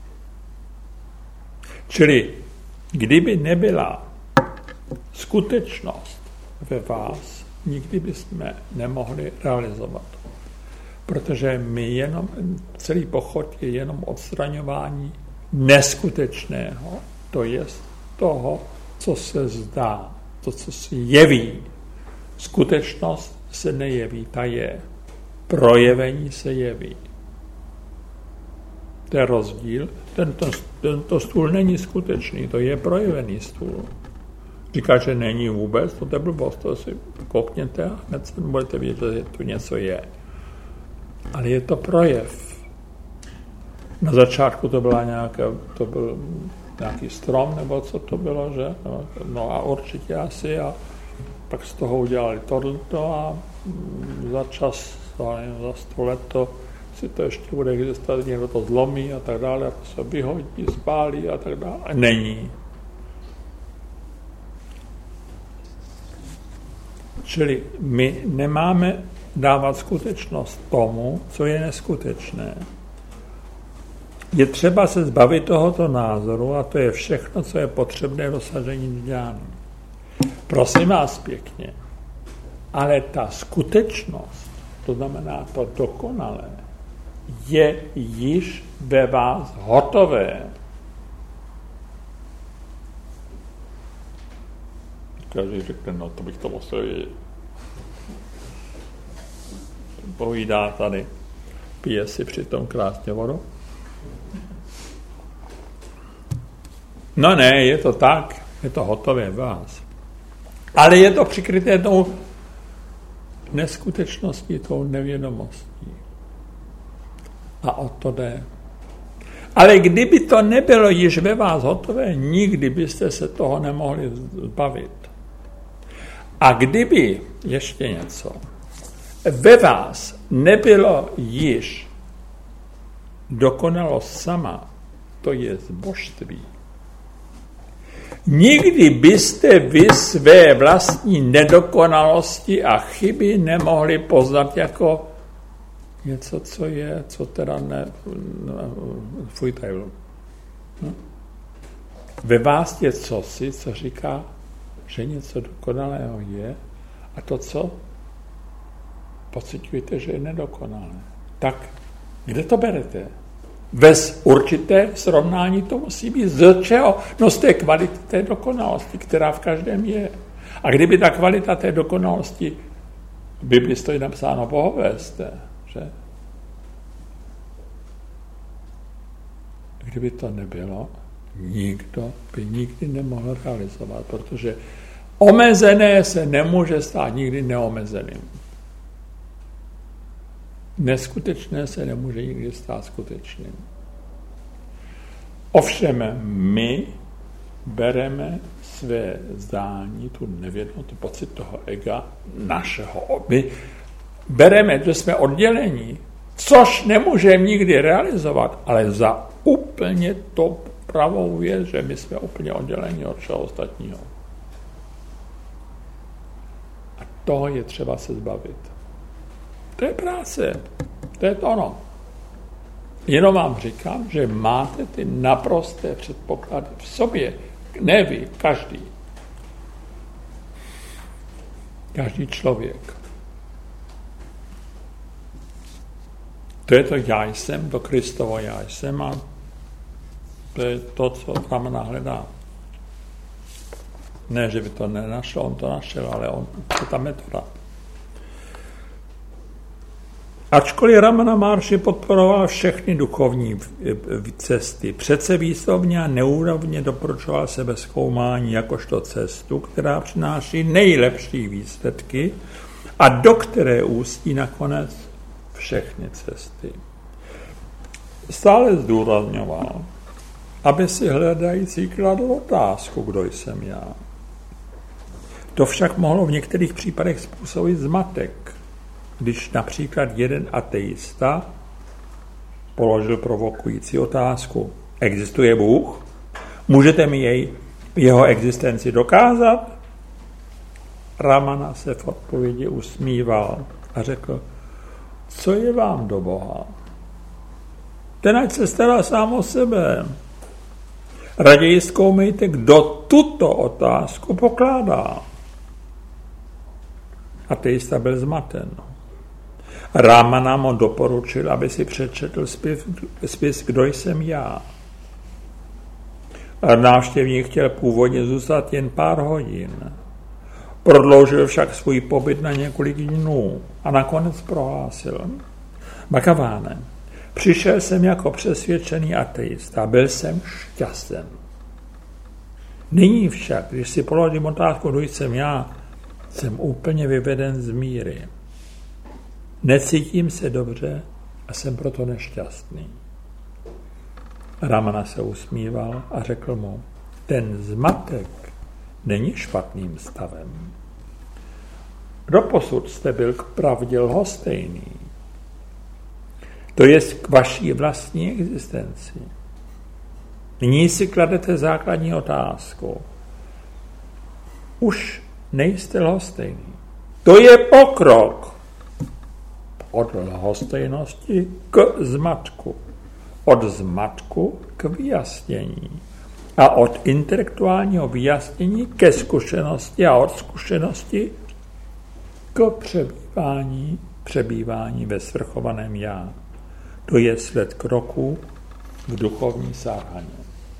Čili kdyby nebyla skutečnost ve vás, nikdy bychom nemohli realizovat. Protože my jenom, celý pochod je jenom odstraňování neskutečného, to je toho, co se zdá, to, co se jeví. Skutečnost se nejeví, ta je. Projevení se jeví. To je rozdíl. Tento, tento stůl není skutečný, to je projevený stůl. Říká, že není vůbec, to je blbost, to si koukněte a hned se budete vědět, že tu něco je. Ale je to projev. Na začátku to byla nějaká, to byl nějaký strom, nebo co to bylo, že? No, no a určitě asi a pak z toho udělali tohleto a za čas, za sto let to si to ještě bude existovat, někdo to zlomí a tak dále, a to se vyhodí, spálí a tak dále. A není. Čili my nemáme dávat skutečnost tomu, co je neskutečné. Je třeba se zbavit tohoto názoru a to je všechno, co je potřebné dosažení dňány. Prosím vás pěkně, ale ta skutečnost, to znamená to dokonalé, je již ve vás hotové. Každý řekne, no to bych to musel vědět. Povídá tady, pije si přitom krásně vodu. No ne, je to tak, je to hotové v vás. Ale je to přikryté tou neskutečností, tou nevědomostí. A o to jde. Ale kdyby to nebylo již ve vás hotové, nikdy byste se toho nemohli zbavit. A kdyby, ještě něco, ve vás nebylo již dokonalost sama, to je zbožství. Nikdy byste vy své vlastní nedokonalosti a chyby nemohli poznat jako něco, co je, co teda ne... Fuj, tady bylo. Hm? Ve vás je cosi, co říká, že něco dokonalého je a to, co pociťujete, že je nedokonalé. Tak kde to berete? Bez určité srovnání to musí být z čeho? No z té kvality té dokonalosti, která v každém je. A kdyby ta kvalita té dokonalosti, v Bibli stojí napsáno bohové jste, že? Kdyby to nebylo, nikdo by nikdy nemohl realizovat, protože omezené se nemůže stát nikdy neomezeným. Neskutečné se nemůže nikdy stát skutečným. Ovšem my bereme své zdání, tu nevědomost, pocit toho ega, našeho. My bereme, že jsme oddělení, což nemůžeme nikdy realizovat, ale za úplně to pravou věc, že my jsme úplně oddělení od všeho ostatního. A toho je třeba se zbavit. To je práce. To je to ono. Jenom vám říkám, že máte ty naprosté předpoklady v sobě. Ne vy, každý. Každý člověk. To je to já jsem, to Kristovo já jsem a to je to, co Ramana hledá. Ne, že by to nenašel, on to našel, ale on, to je ta metoda. Ačkoliv Ramana Maharshi podporoval všechny duchovní cesty, přece výslovně a neúrovně doporučoval sebezkoumání jakožto cestu, která přináší nejlepší výsledky a do které ústí nakonec všechny cesty. Stále zdůrazňoval, aby si hledající kladl otázku, kdo jsem já. To však mohlo v některých případech způsobit zmatek, když například jeden ateista položil provokující otázku. Existuje Bůh? Můžete mi jej, jeho existenci dokázat? Ramana se v odpovědi usmíval a řekl, co je vám do Boha? Ten ať se stará sám o sebe. Raději zkoumejte, kdo tuto otázku pokládá. Ateista byl zmaten. Ramana mu doporučil, aby si přečetl spis, spis Kdo jsem já. Návštěvník chtěl původně zůstat jen pár hodin. Prodloužil však svůj pobyt na několik dnů a nakonec prohlásil. Bhagaváne, přišel jsem jako přesvědčený ateista, byl jsem šťasten. Nyní však, když si položím otázku, kdo jsem já, jsem úplně vyveden z míry. Necítím se dobře a jsem proto nešťastný. Ramana se usmíval a řekl mu, ten zmatek není špatným stavem. Doposud jste byl k pravdě lhostejný. To je k vaší vlastní existenci. Nyní si kladete základní otázku. Už nejste lhostejný. To je pokrok od lhostejnosti k zmatku. Od zmatku k vyjasnění. A od intelektuálního vyjasnění ke zkušenosti a od zkušenosti k přebývání, přebývání ve svrchovaném já. To je sled kroků v duchovní sádhaně.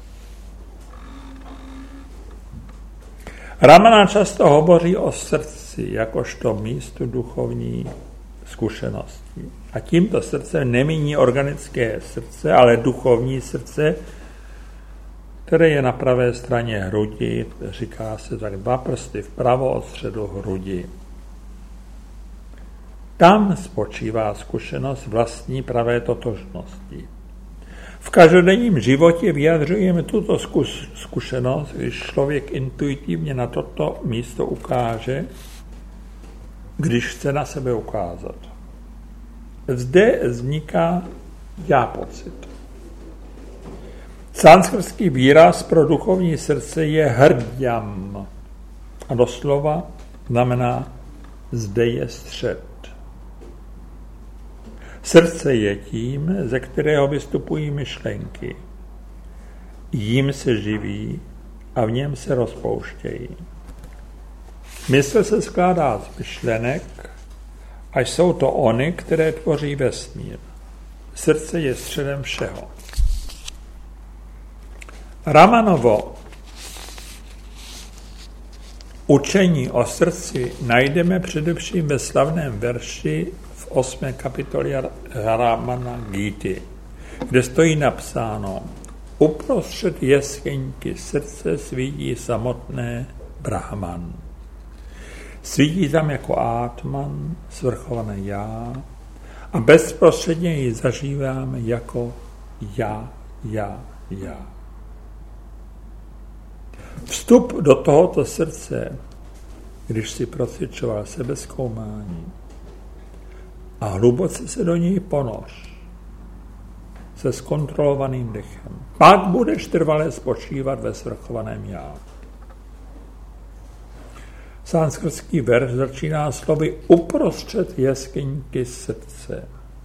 Ramana často hovoří o srdci jakožto místu duchovní zkušenosti. A tímto srdcem nemíní organické srdce, ale duchovní srdce, které je na pravé straně hrudi, říká se tak dva prsty vpravo od středu hrudi. Tam spočívá zkušenost vlastní pravé totožnosti. V každodenním životě vyjadřujeme tuto zkušenost, když člověk intuitivně na toto místo ukáže, když chce na sebe ukázat. Zde vzniká já pocit. Sanskrtský výraz pro duchovní srdce je hrďam a doslova znamená zde je střed. Srdce je tím, ze kterého vystupují myšlenky. Jím se živí a v něm se rozpouštějí. Mysl se skládá z myšlenek, a jsou to ony, které tvoří vesmír. Srdce je středem všeho. Ramanovo učení o srdci najdeme především ve slavném verši v osmé kapitole Ramana Gity, kde stojí napsáno: uprostřed jeskyňky srdce svítí samotné Brahman. Svítí tam jako Atman, svrchované já, a bezprostředně ji zažíváme jako já, já, já. Vstup do tohoto srdce, když si procvičoval sebezkoumání a hluboce se do něj ponoř se zkontrolovaným dechem. Pak budeš trvale spočívat ve svrchovaném já. Sanskrtský verš začíná slovy uprostřed jeskyňky srdce.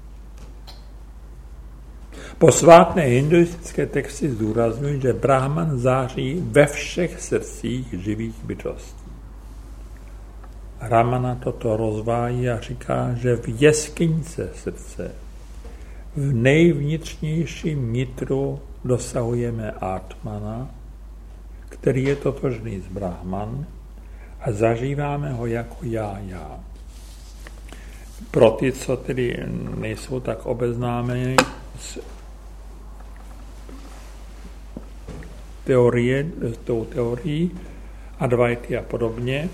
Posvátné hinduistické texty zdůrazňují, že Brahman září ve všech srdcích živých bytostí. Ramana toto rozvájí a říká, že v jeskyňce srdce, v nejvnitřnějším nitru dosahujeme Atmana, který je totožný s Brahman, a zažíváme ho jako já, já. Pro ty, co tedy nejsou tak obeznámeni s teorie, s tou teorií Advaity a podobně,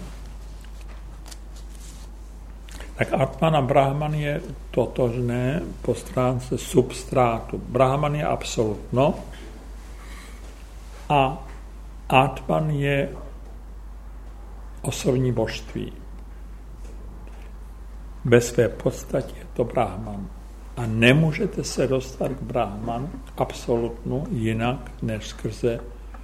tak Atman a Brahman je totožné po stránce substrátu. Brahman je absolutno a Atman je osobní božství. Ve své podstatě je to Brahman. A nemůžete se dostat k Brahman, k absolutnu, jinak než skrze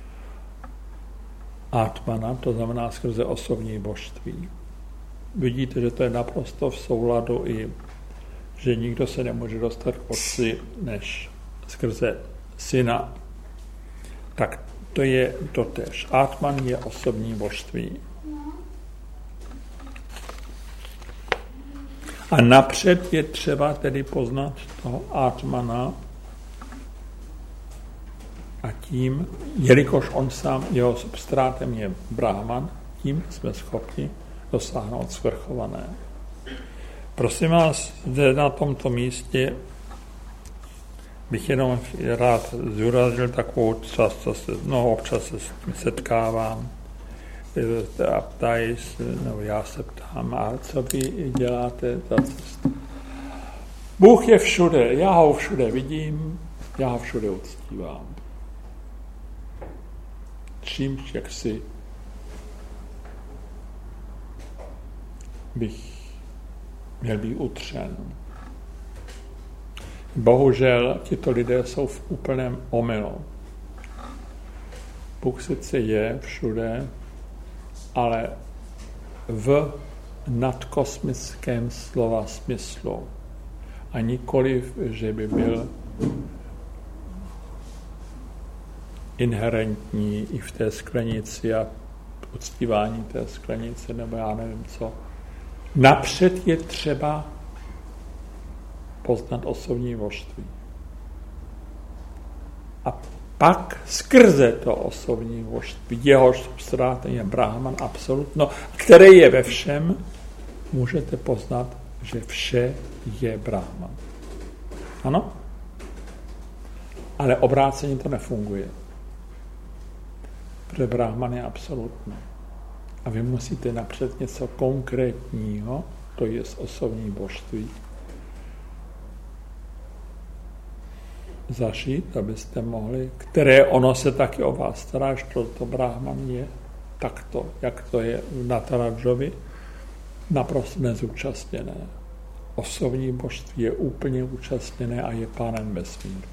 Atmana, to znamená skrze osobní božství. Vidíte, že to je naprosto v souladu i, že nikdo se nemůže dostat k Otci než skrze Syna. Tak to je totéž. Atman je osobní božství. A napřed je třeba tedy poznat toho Atmana a tím, jelikož on sám, jeho substrátem je Brahman, tím jsme schopni dosáhnout svrchované. Prosím vás, zde na tomto místě bych jenom rád zdůraznil takovou část, co se, no občas se s tím setkávám, a ptají se, nebo já se ptám, a co vy děláte za cestu? Bůh je všude, já ho všude vidím, já ho všude uctívám. Čímž jaksi bych měl být utřen. Bohužel tito lidé jsou v úplném omylu. Bůh sice je všude, ale v nadkosmickém slova smyslu. A nikoliv, že by byl inherentní i v té sklenici a uctívání té sklenice, nebo já nevím co. Napřed je třeba poznat osobní božství. A pak skrze to osobní božství, jehož substrátem je Brahman absolutno, který je ve všem, můžete poznat, že vše je Brahman. Ano? Ale obráceně to nefunguje. Protože Brahman je absolutní. A vy musíte napřed něco konkrétního, to je osobní božství, zažít, abyste mohli, které ono se taky o vás stará, že to, to Brahman je takto, jak to je v Nataradžovi, naprosto nezúčastněné. Osobní božství je úplně účastněné a je pánem vesmíru.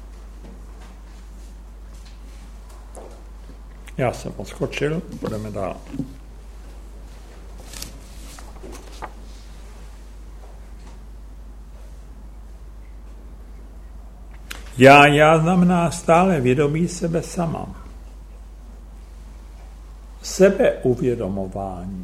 Já jsem odskočil, budeme dál. Já, já znamená stále vědomí sebe sama. Sebeuvědomování,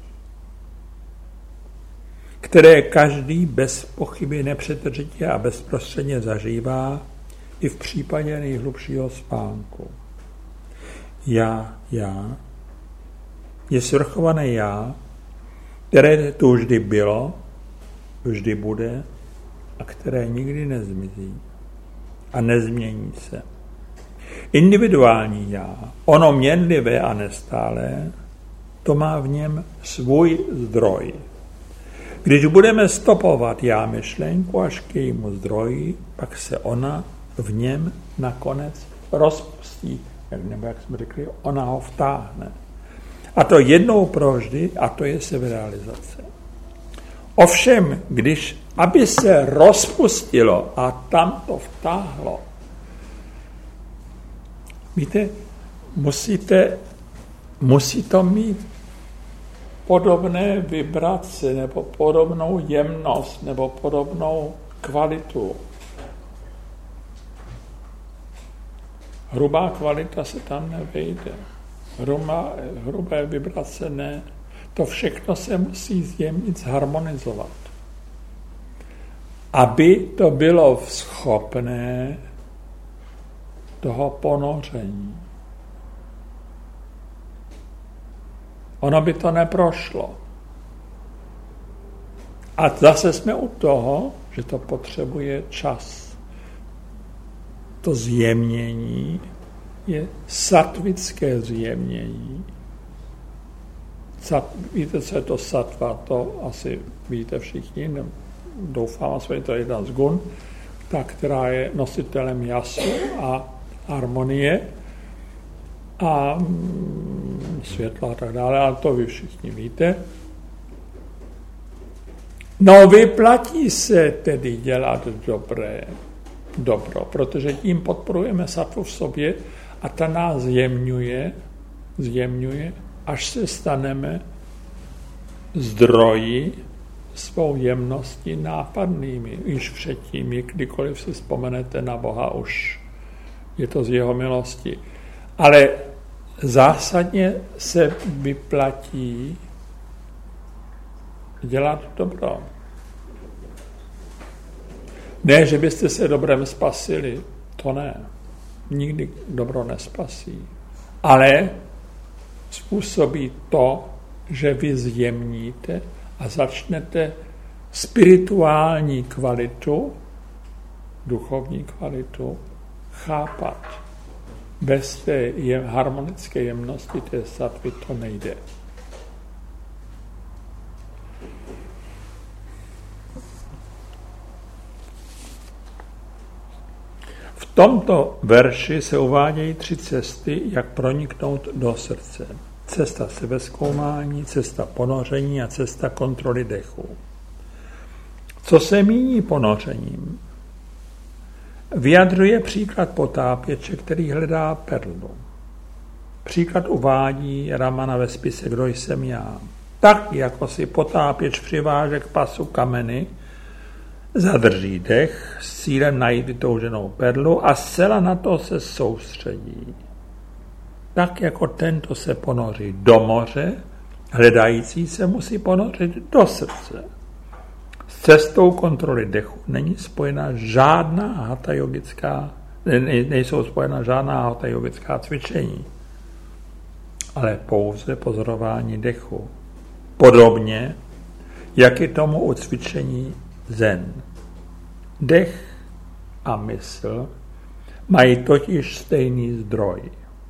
které každý bez pochyby nepřetržitě a bezprostředně zažívá i v případě nejhlubšího spánku. Já, já je svrchované já, které tu vždy bylo, vždy bude a které nikdy nezmizí a nezmění se. Individuální já, ono měnlivé a nestálé, to má v něm svůj zdroj. Když budeme stopovat já myšlenku až k jejímu zdroji, pak se ona v něm nakonec rozpustí jak, nebo jak jsme řekli, ona ho vtáhne. A to jednou provždy, a to je seberealizace. Ovšem, když, aby se rozpustilo a tam to vtáhlo, víte, musíte, musí to mít podobné vibrace, nebo podobnou jemnost, nebo podobnou kvalitu. Hrubá kvalita se tam nevejde. Hrubá, hrubé vibrace ne. To všechno se musí zjemnit, zharmonizovat. Aby to bylo schopné toho ponoření. Ono by to neprošlo. A zase jsme u toho, že to potřebuje čas. To zjemnění je sattvické zjemnění. Sat, víte, co je to sattva? To asi víte všichni. Doufám, že to je jedna z gun, ta, která je nositelem jasu a harmonie a světla a tak dále, ale to vy všichni víte. No, vyplatí se tedy dělat dobré, dobro, protože tím podporujeme sattvu v sobě a ta nás zjemňuje, zjemňuje, až se staneme zdroji svou jemností nápadnými. Již předtím, kdykoliv si vzpomenete na Boha, už je to z jeho milosti. Ale zásadně se vyplatí dělat dobro. Ne, že byste se dobrem spasili, to ne. Nikdy dobro nespasí. Ale způsobí to, že vy zjemníte a začnete spirituální kvalitu, duchovní kvalitu chápat. Bez té je, harmonické jemnosti té sattvy to nejde. V tomto verši se uvádějí tři cesty, jak proniknout do srdce. Cesta sebezkoumání, cesta ponoření a cesta kontroly dechu. Co se míní ponořením? Vyjadřuje příklad potápěče, který hledá perlu. Příklad uvádí Ramana ve spise Kdo jsem já. Tak, jako si potápěč přiváže k pasu kameny, zadrží dech s cílem najít vytouženou perlu a zcela na to se soustředí. Tak jako tento se ponoří do moře, hledající se musí ponořit do srdce. S cestou kontroly dechu není spojena žádná hatha yogická, ne, nejsou spojena žádná hatha yogická cvičení, ale pouze pozorování dechu. Podobně, jak je tomu u cvičení zen. Dech a mysl mají totiž stejný zdroj.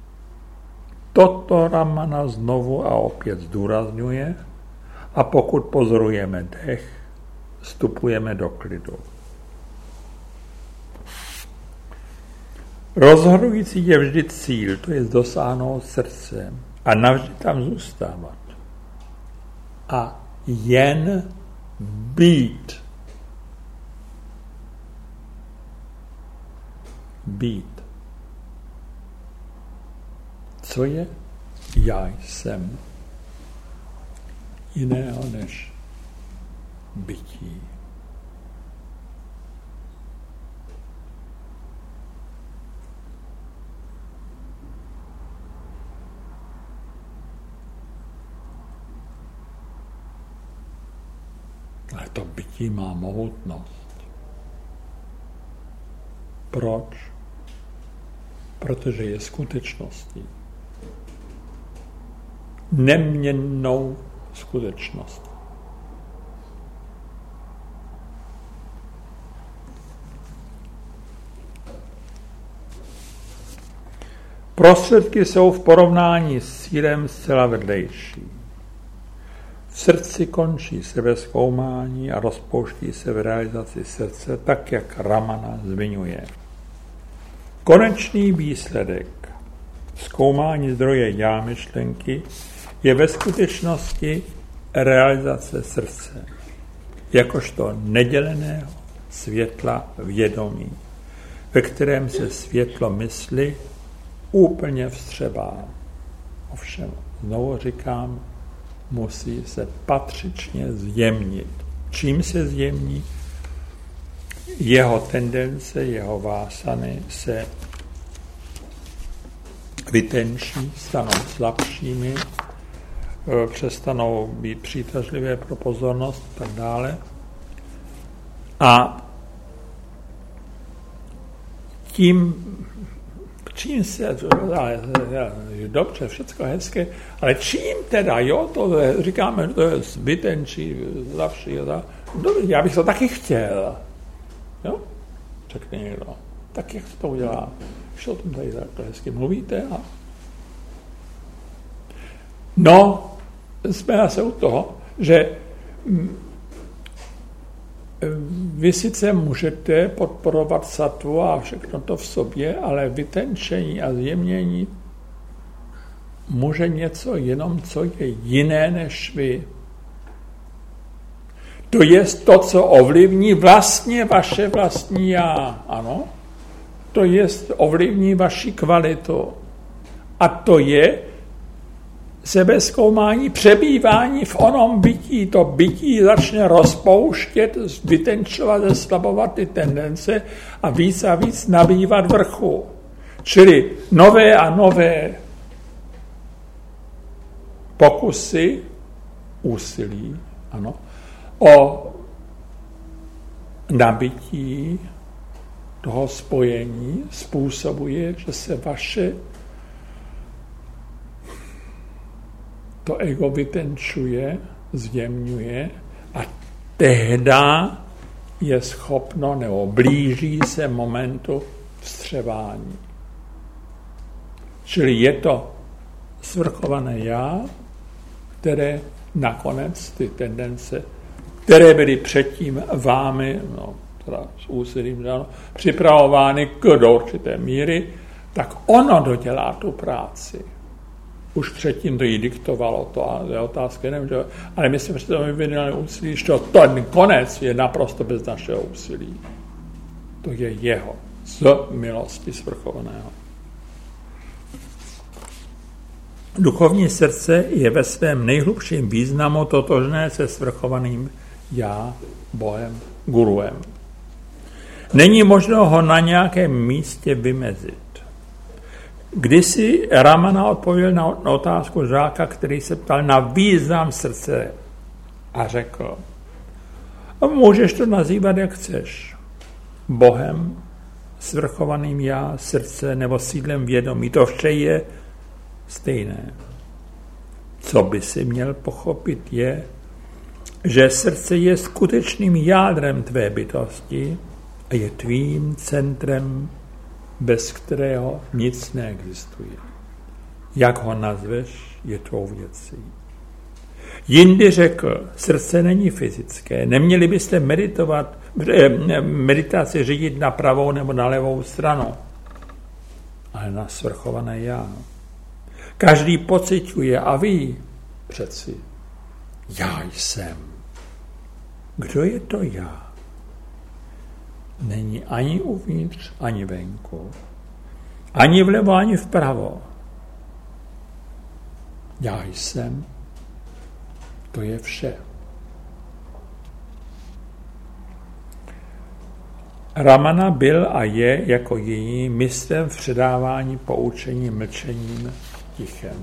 Toto Ramana znovu a opět zdůrazňuje a pokud pozorujeme dech, vstupujeme do klidu. Rozhodující je vždy cíl, to je dosáhnout srdce a navždy tam zůstávat. A jen být. Být. Co je? Já jsem. Jiného než bytí. Ale to bytí má mohutnost. Proč? Protože je skutečností. Neměnnou skutečnost. Prostředky jsou v porovnání s cílem zcela vedlejší. V srdci končí sebezkoumání a rozpouští se v realizaci srdce, tak jak Ramana zmiňuje. Konečný výsledek zkoumání zdroje já myšlenky je ve skutečnosti realizace srdce, jakožto neděleného světla vědomí, ve kterém se světlo mysli úplně vstřebá. Ovšem, znovu říkám, musí se patřičně zjemnit. Čím se zjemní? Jeho tendence, jeho vásany se vytenčí, stanou slabšími, přestanou být přitažlivé pro pozornost a tak dále. A tím, čím se, dobře, všecko hezké, ale čím teda, jo, to říkáme, to je vytenčí, slabší, já bych to taky chtěl, jo, řekne někdo, tak jak to udělá, když o tom tady takhle hezky mluvíte a no, jsme zase u toho, že vy sice můžete podporovat sattvu a všechno to v sobě, ale vytenčení a zjemnění může něco jenom, co je jiné než vy. To je to, co ovlivní vlastně vaše vlastní já, ano? To je ovlivní vaši kvalitu. A to je sebezkoumání, přebývání v onom bytí. To bytí začne rozpouštět, vytenčovat, zeslabovat ty tendence a víc a víc nabývat vrchu. Čili nové a nové pokusy, úsilí, ano, o nabití toho spojení způsobuje, že se vaše to ego vytenčuje, zjemňuje a tehda je schopno nebo blíží se momentu vstřebání. Čili je to svrchované já, které nakonec ty tendence, které byly předtím vámi, no, teda s úsilím, no, připravovány k do určité míry, tak ono dodělá tu práci. Už předtím to jí diktovalo, to je otázka, nevím, že, ale my jsme před tomu vyvinuli úsilí, že ten konec je naprosto bez našeho úsilí. To je jeho, z milosti svrchovaného. Duchovní srdce je ve svém nejhlubším významu totožné se svrchovaným já, Bohem, guruem. Není možno ho na nějakém místě vymezit. Kdysi Ramana odpověděl na otázku žáka, který se ptal na význam srdce a řekl, můžeš to nazývat, jak chceš. Bohem, svrchovaným já, srdce nebo sídlem vědomí. To vše je stejné. Co by si měl pochopit je, že srdce je skutečným jádrem tvé bytosti a je tvým centrem, bez kterého nic neexistuje. Jak ho nazveš, je tvou věcí. Jindy řekl, srdce není fyzické, neměli byste meditovat, meditaci řídit na pravou nebo na levou stranu, ale na svrchované já. Každý pociťuje a ví přeci, já jsem. Kdo je to já? Není ani uvnitř, ani venku. Ani vlevo, ani vpravo. Já jsem. To je vše. Ramana byl a je jako jiní mistrem v předávání poučení mlčením tichem.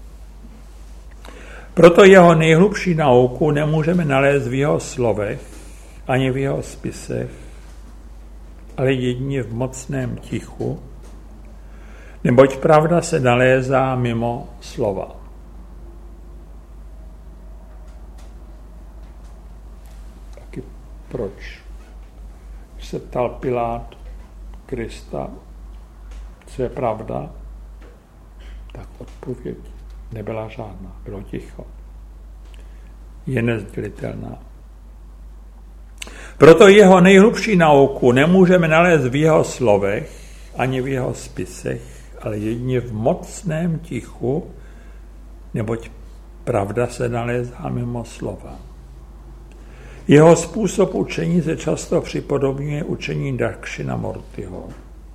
Proto jeho nejhlubší nauku nemůžeme nalézt v jeho slovech, ani v jeho spisech, ale jedině v mocném tichu, neboť pravda se nalézá mimo slova. Taky proč? Když se ptal Pilát Krista, co je pravda, tak odpověď nebyla žádná, bylo ticho. Je nezdělitelná. Proto jeho nejhlubší nauku nemůžeme nalézt v jeho slovech, ani v jeho spisech, ale jedině v mocném tichu, neboť pravda se nalézá mimo slova. Jeho způsob učení se často připodobňuje učení Dakshinamurtiho.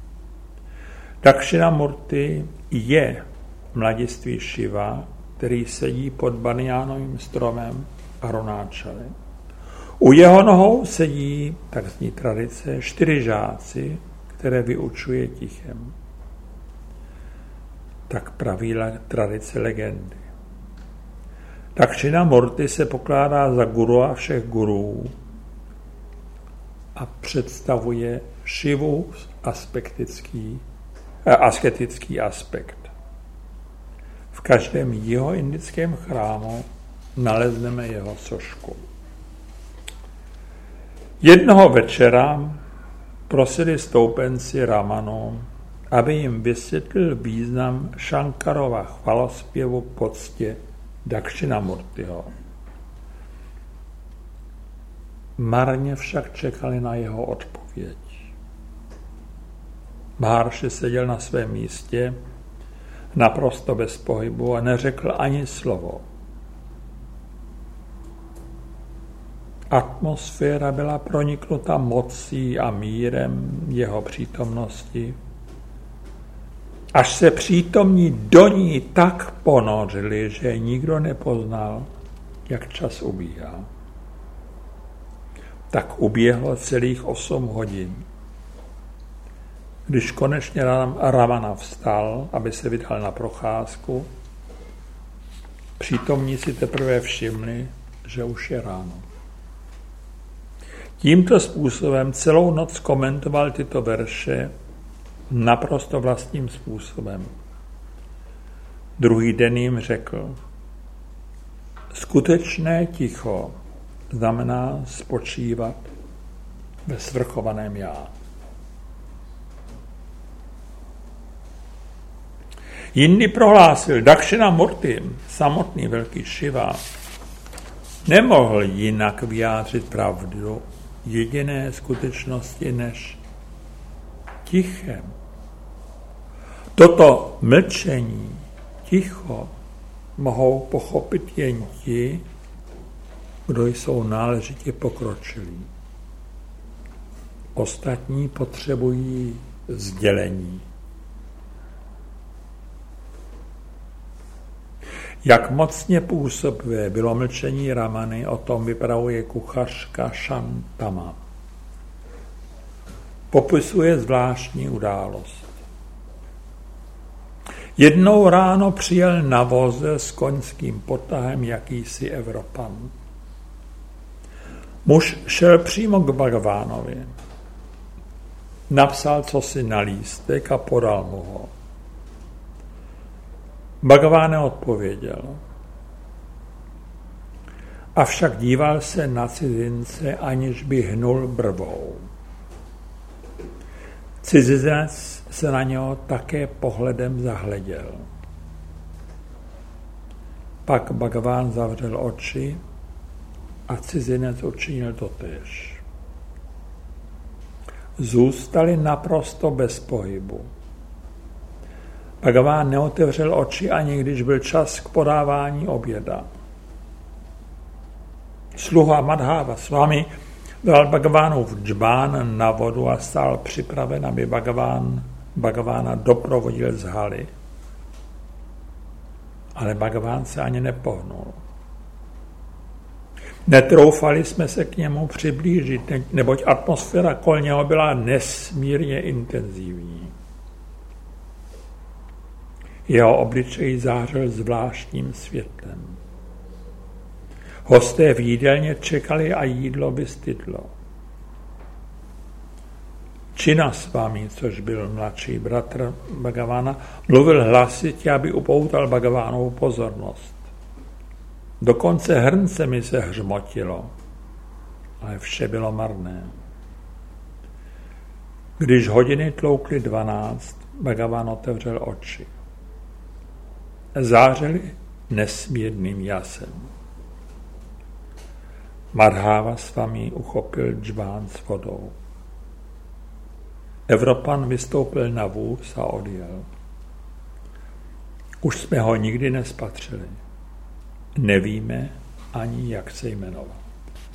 Dakshinamurti je mladiství Šiva, který sedí pod banjánovým stromem Arunáčaly. U jeho nohou sedí, tak zní tradice, čtyři žáci, které vyučuje tichem. Tak praví tradice legendy. Dakshinamurti se pokládá za guru a všech gurů a představuje Šivu aspektický, asketický aspekt. V každém jeho indickém chrámu nalezneme jeho sošku. Jednoho večera prosili stoupenci Ramanu, aby jim vysvětlil význam Šankarova chvalospěvu poctě Dakshinamurtiho. Marně však čekali na jeho odpověď. Maharši seděl na svém místě, naprosto bez pohybu a neřekl ani slovo. Atmosféra byla proniknuta mocí a mírem jeho přítomnosti, až se přítomní do ní tak ponořili, že nikdo nepoznal, jak čas ubíhá. Tak uběhlo celých osm hodin. Když konečně Ramana vstal, aby se vydal na procházku, přítomní si teprve všimli, že už je ráno. Tímto způsobem celou noc komentoval tyto verše naprosto vlastním způsobem. Druhý den jim řekl: skutečné ticho znamená spočívat ve svrchovaném já. Jindy prohlásil: Dakshinamurti, samotný velký Šiva, nemohl jinak vyjádřit pravdu jediné skutečnosti než tichem. Toto mlčení, ticho, mohou pochopit jen ti, kdo jsou náležitě pokročilí. Ostatní potřebují sdělení. Jak mocně působivé bylo mlčení Ramany, o tom vypravuje kuchařka Šantama. Popisuje zvláštní událost. Jednou ráno přijel na voze s koňským potahem jakýsi Evropan. Muž šel přímo k Bhagavánovi. Napsal cosi na lístek a podal mu ho. Bhagaván neodpověděl. Avšak díval se na cizince, aniž by hnul brvou. Cizinec se na něho také pohledem zahleděl. Pak Bhagaván zavřel oči a cizinec učinil totéž. Zůstali naprosto bez pohybu. Bhagaván neotevřel oči, ani když byl čas k podávání oběda. Sluha Madháva Swami dal Bhagavánův džbán na vodu a stál připraven, aby Bhagaván, Bhagavána doprovodil z haly. Ale Bhagaván se ani nepohnul. Netroufali jsme se k němu přiblížit, neboť atmosféra kolem něho byla nesmírně intenzivní. Jeho obličej zářil zvláštním světlem. Hosté v jídelně čekali a jídlo vystydlo. Chinnaswami, což byl mladší bratr Bhagavána, mluvil hlasitě, aby upoutal Bhagavánovu pozornost. Dokonce hrnce mi se hřmotilo, ale vše bylo marné. Když hodiny tloukly dvanáct, Bhagaván otevřel oči. Zářili nesmírným jasem. Madháva Swami uchopil džbán s vodou. Evropan vystoupil na vůz a odjel. Už jsme ho nikdy nespatřili. Nevíme ani, jak se jmenoval.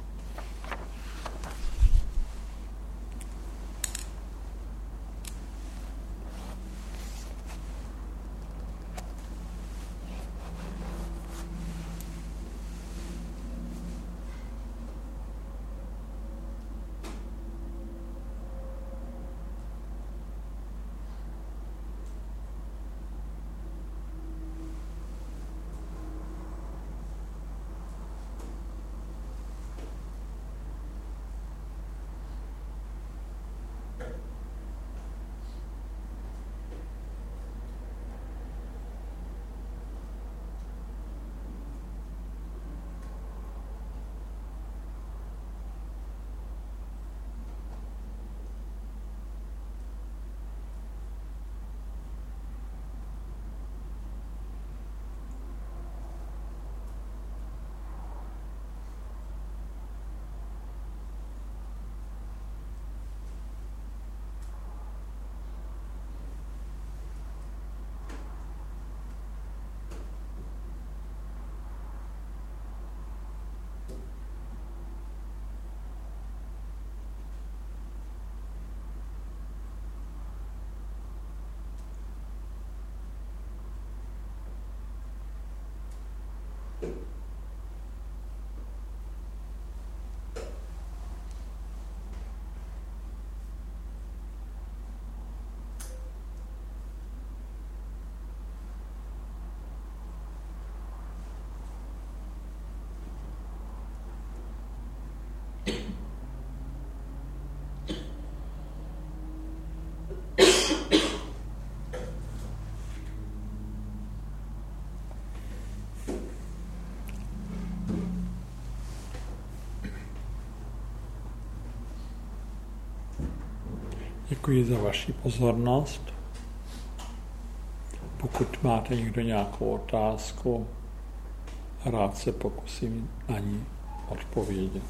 Děkuji za vaši pozornost. Pokud máte někdo nějakou otázku, rád se pokusím na ní odpovědět.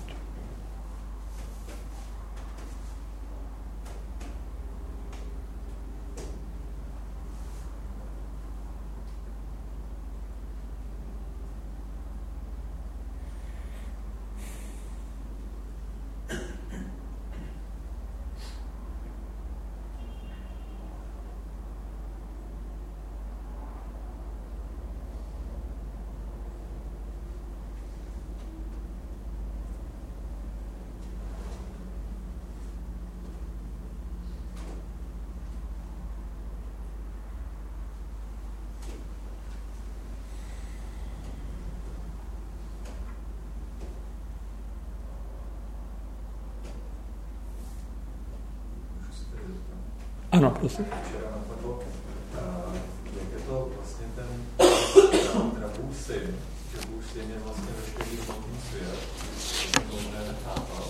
Ano, prosím. Včera napadlo, jak je to vlastně ten teda Bůh syn, že Bůh syn je vlastně veškerý hmotný svět, to jsem možná nechápal.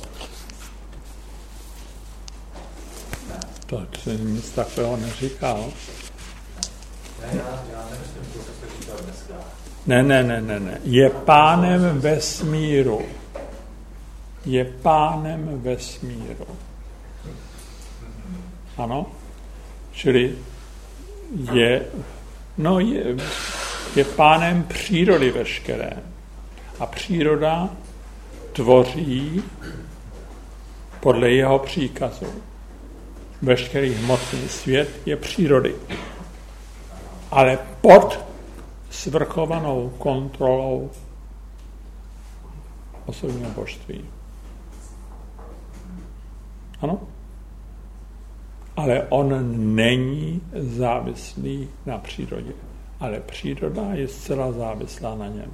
Ne. To jsem nic takového neříkal. Ne, já, já nemyslím to, co jste říkal dneska. Ne, ne, ne, ne, ne. Je pánem vesmíru. Je pánem vesmíru. Ano? Čili je, no je, je pánem přírody veškeré. A příroda tvoří podle jeho příkazu. Veškerý hmotný svět je přírody. Ale pod svrchovanou kontrolou osobního božství. Ano? Ale on není závislý na přírodě. Ale příroda je zcela závislá na něm.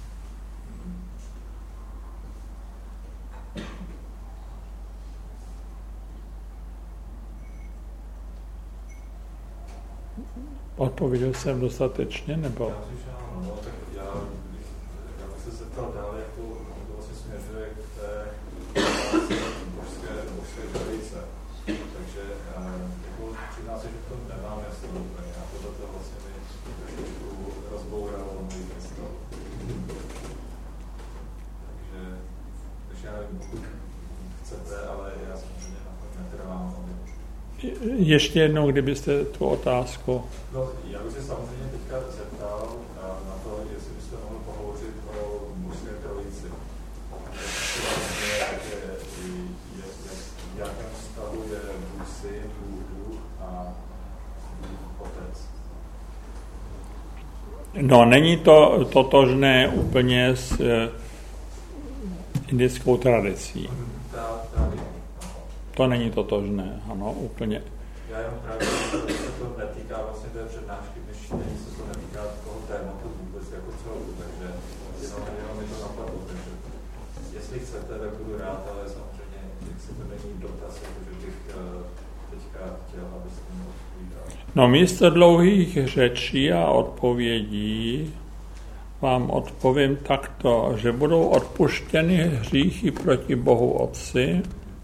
Odpověděl jsem dostatečně, nebo? Já slyšel, no, tak já, já bych se zeptal dál, jak to, to vlastně směřuje k té božské, božské tradice. Takže jako, přiznám se, že v tom nemám jasno úplně. A tohle to vlastně mi trošku rozbouralo můj představ. Takže, takže já nevím, pokud chcete, ale já samozřejmě na tom netrvám. Ještě jednou, kdybyste tu otázku... No, já bych se samozřejmě teďka zeptal na to, jestli byste mohli pohovořit o mužské trojici. V jakém stavu je Bůh Syn, Bůh Duch a Bůh Otec? No, není to totožné úplně s indickou tradicí. To není totožné, ano, úplně. Já jenom právě, že se to netýká vlastně té přednášky dnešní, se to netýká toho tématu vůbec jako celou, takže jenom, jenom mi to napadlo, takže jestli chcete, tak budu rád, ale samozřejmě, jestli to není dotaz, protože bych teďka chtěl, abyste mi odpovídal. No, místo dlouhých řečí a odpovědí vám odpovím takto, že budou odpuštěny hříchy proti Bohu Otci,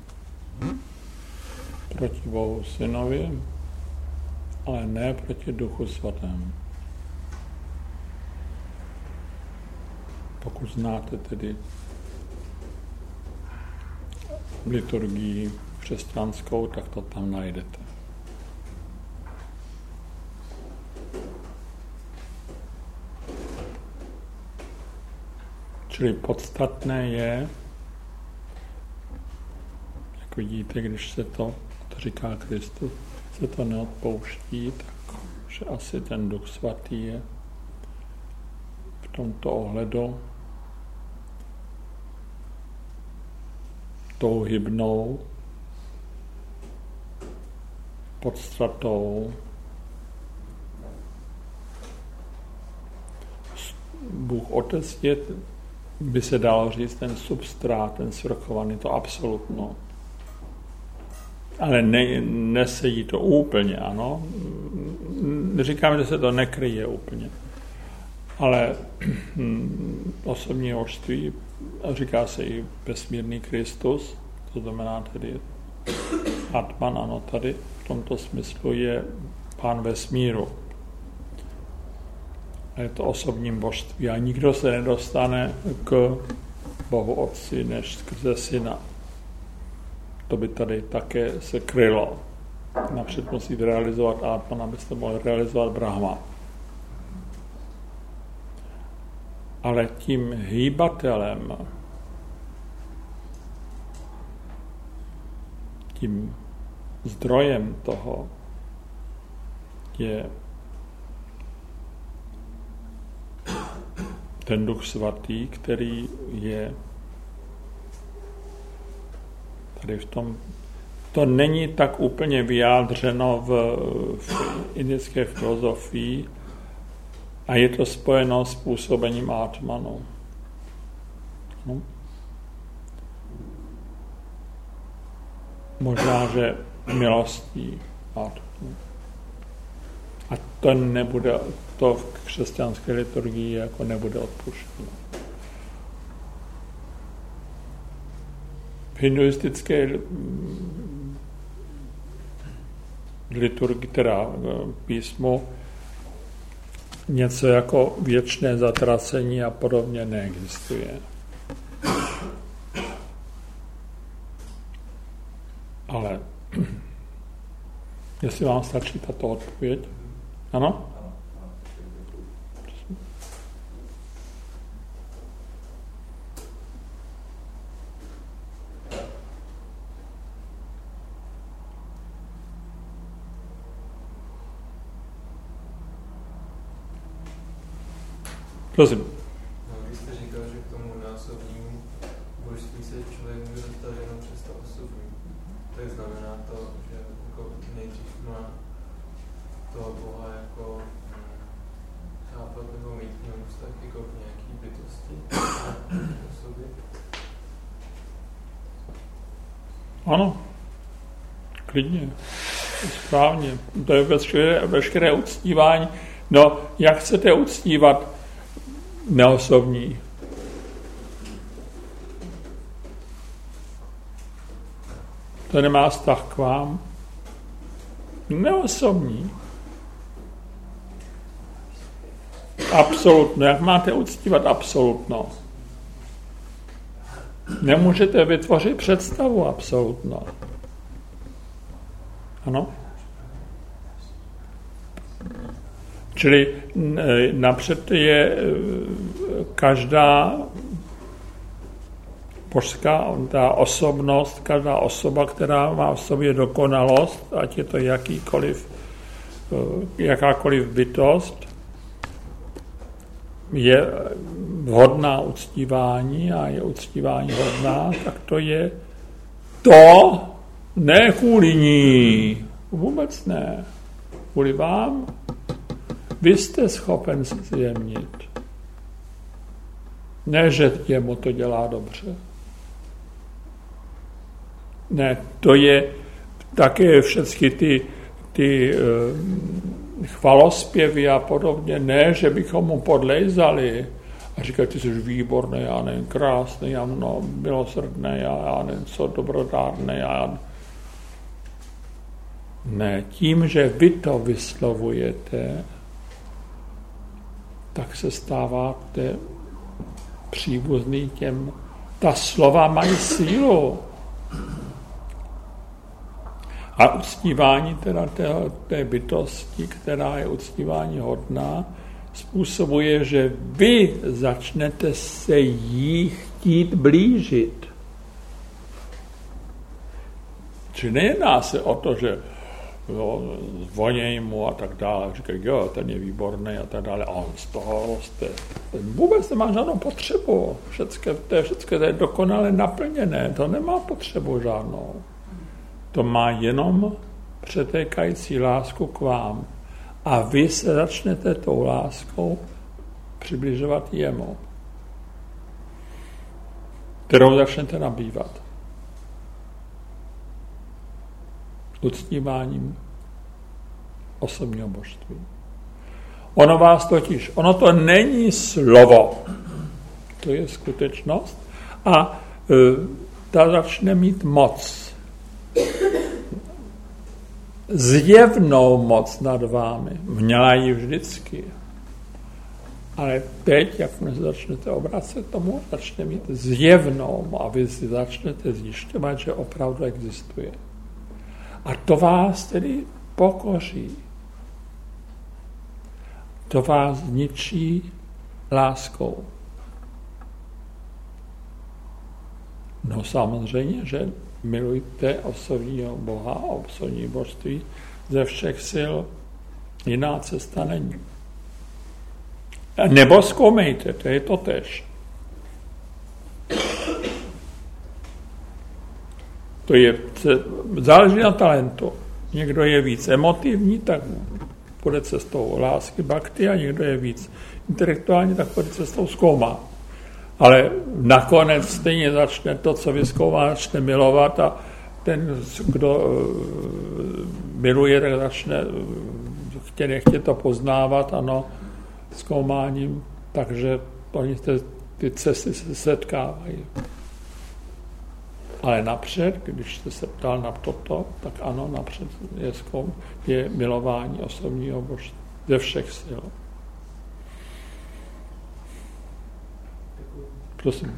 proti Bohu Synovi, ale ne proti Duchu Svatému. Pokud znáte tedy liturgii křesťanskou, tak to tam najdete. Čili podstatné je, jak vidíte, když se to, to říká Kristus, se to neodpouští, tak že asi ten Duch Svatý je v tomto ohledu tou hybnou podstatou. Bůh Otec je, by se dalo říct, ten substrát, ten svrchovaný, to absolutno. Ale ne, nesedí to úplně, ano. Neříkám, že se to nekryje úplně. Ale osobní ožství, říká se i vesmírný Kristus, to znamená tedy Atman, ano, tady v tomto smyslu je Pán vesmíru. A je to osobním božství a nikdo se nedostane k Bohu Otci než skrze Syna. To by tady také se krylo. Napřed musíte realizovat Atman, abyste mohli realizovat Brahma. Ale tím hýbatelem, tím zdrojem toho je ten Duch Svatý, který je tady v tom. To není tak úplně vyjádřeno v, v indické filozofii a je to spojeno s působením Atmanu. No. Možná, že milostí Atmanu. A to nebude, to v křesťanské liturgii jako nebude odpuštěno. V hinduistické liturgii, teda písmu, něco jako věčné zatracení a podobně neexistuje. Ale jestli vám stačí tato odpověď? Ano? Prosím. No, vy jste říkal, že k tomu násobnímu božství se člověk může dostat jenom přes to osobní. Tak znamená to, že jako nejdřív má toho Boha jako chápat nebo mít k němu vztah jako v nějaký bytosti osoby. Ano, klidně, správně. To je veškeré, veškeré uctívání. No, jak chcete uctívat neosobní? To nemá vztah k vám. Neosobní. Absolutno. Jak máte uctívat absolutno? Nemůžete vytvořit představu absolutno. Ano? Čili napřed je každá božská ta osobnost, každá osoba, která má v sobě dokonalost, ať je to jakýkoliv, jakákoliv bytost, je hodná uctívání a je uctívání hodná, tak to je to, ne kvůli ní, vůbec ne. Kvůli vám, vy jste schopen se zjemnit. Ne, že jemu to dělá dobře. Ne, to je také všechny ty, ty uh, chvalospěvy a podobně. Ne, že bychom mu podlejzali a říkali, ty jsi výborný, já nevím, krásný, já no, milosrdný, já, já nevím, co dobrodárný, já... Ne, tím, že vy to vyslovujete, tak se stáváte příbuzný těm. Ta slova mají sílu. A uctívání teda té, té bytosti, která je uctívání hodná, způsobuje, že vy začnete se jí chtít blížit. Či nejedná se o to, že jo, zvoněj mu a tak dále, říkají, jo, ten je výborný a tak dále, a on z toho roste. Ten vůbec nemá žádnou potřebu, všecko, to je všechno to je dokonale naplněné, to nemá potřebu žádnou. To má jenom přetékající lásku k vám. A vy se začnete tou láskou přibližovat jemu, kterou začnete nabývat. Uctíváním osobního božství. Ono vás totiž, ono to není slovo, to je skutečnost a e, ta začne mít moc. Zjevnou moc nad vámi. Měla ji vždycky. Ale teď, jak se začnete obracet tomu, začne mít zjevnou a vy si začnete zjišťovat, že opravdu existuje. A to vás tedy pokoří. To vás ničí láskou. No samozřejmě, že milujte osobního Boha a osobní božství ze všech sil. Jiná cesta není. Nebo zkoumejte, to je to též. To je, záleží na talentu. Někdo je víc emotivní, tak půjde cestou lásky, bhakti, a někdo je víc intelektuální, tak půjde cestou zkoumá. Ale nakonec stejně začne to, co vy zkoumá, začne milovat a ten, kdo miluje, tak začne chtě nechtě to poznávat, ano, zkoumáním, takže oni ty, ty cesty se setkávají. Ale napřed, když jste se ptal na toto, tak ano, napřed je, zkoum, je milování osobního božství ze všech sil. Prosím.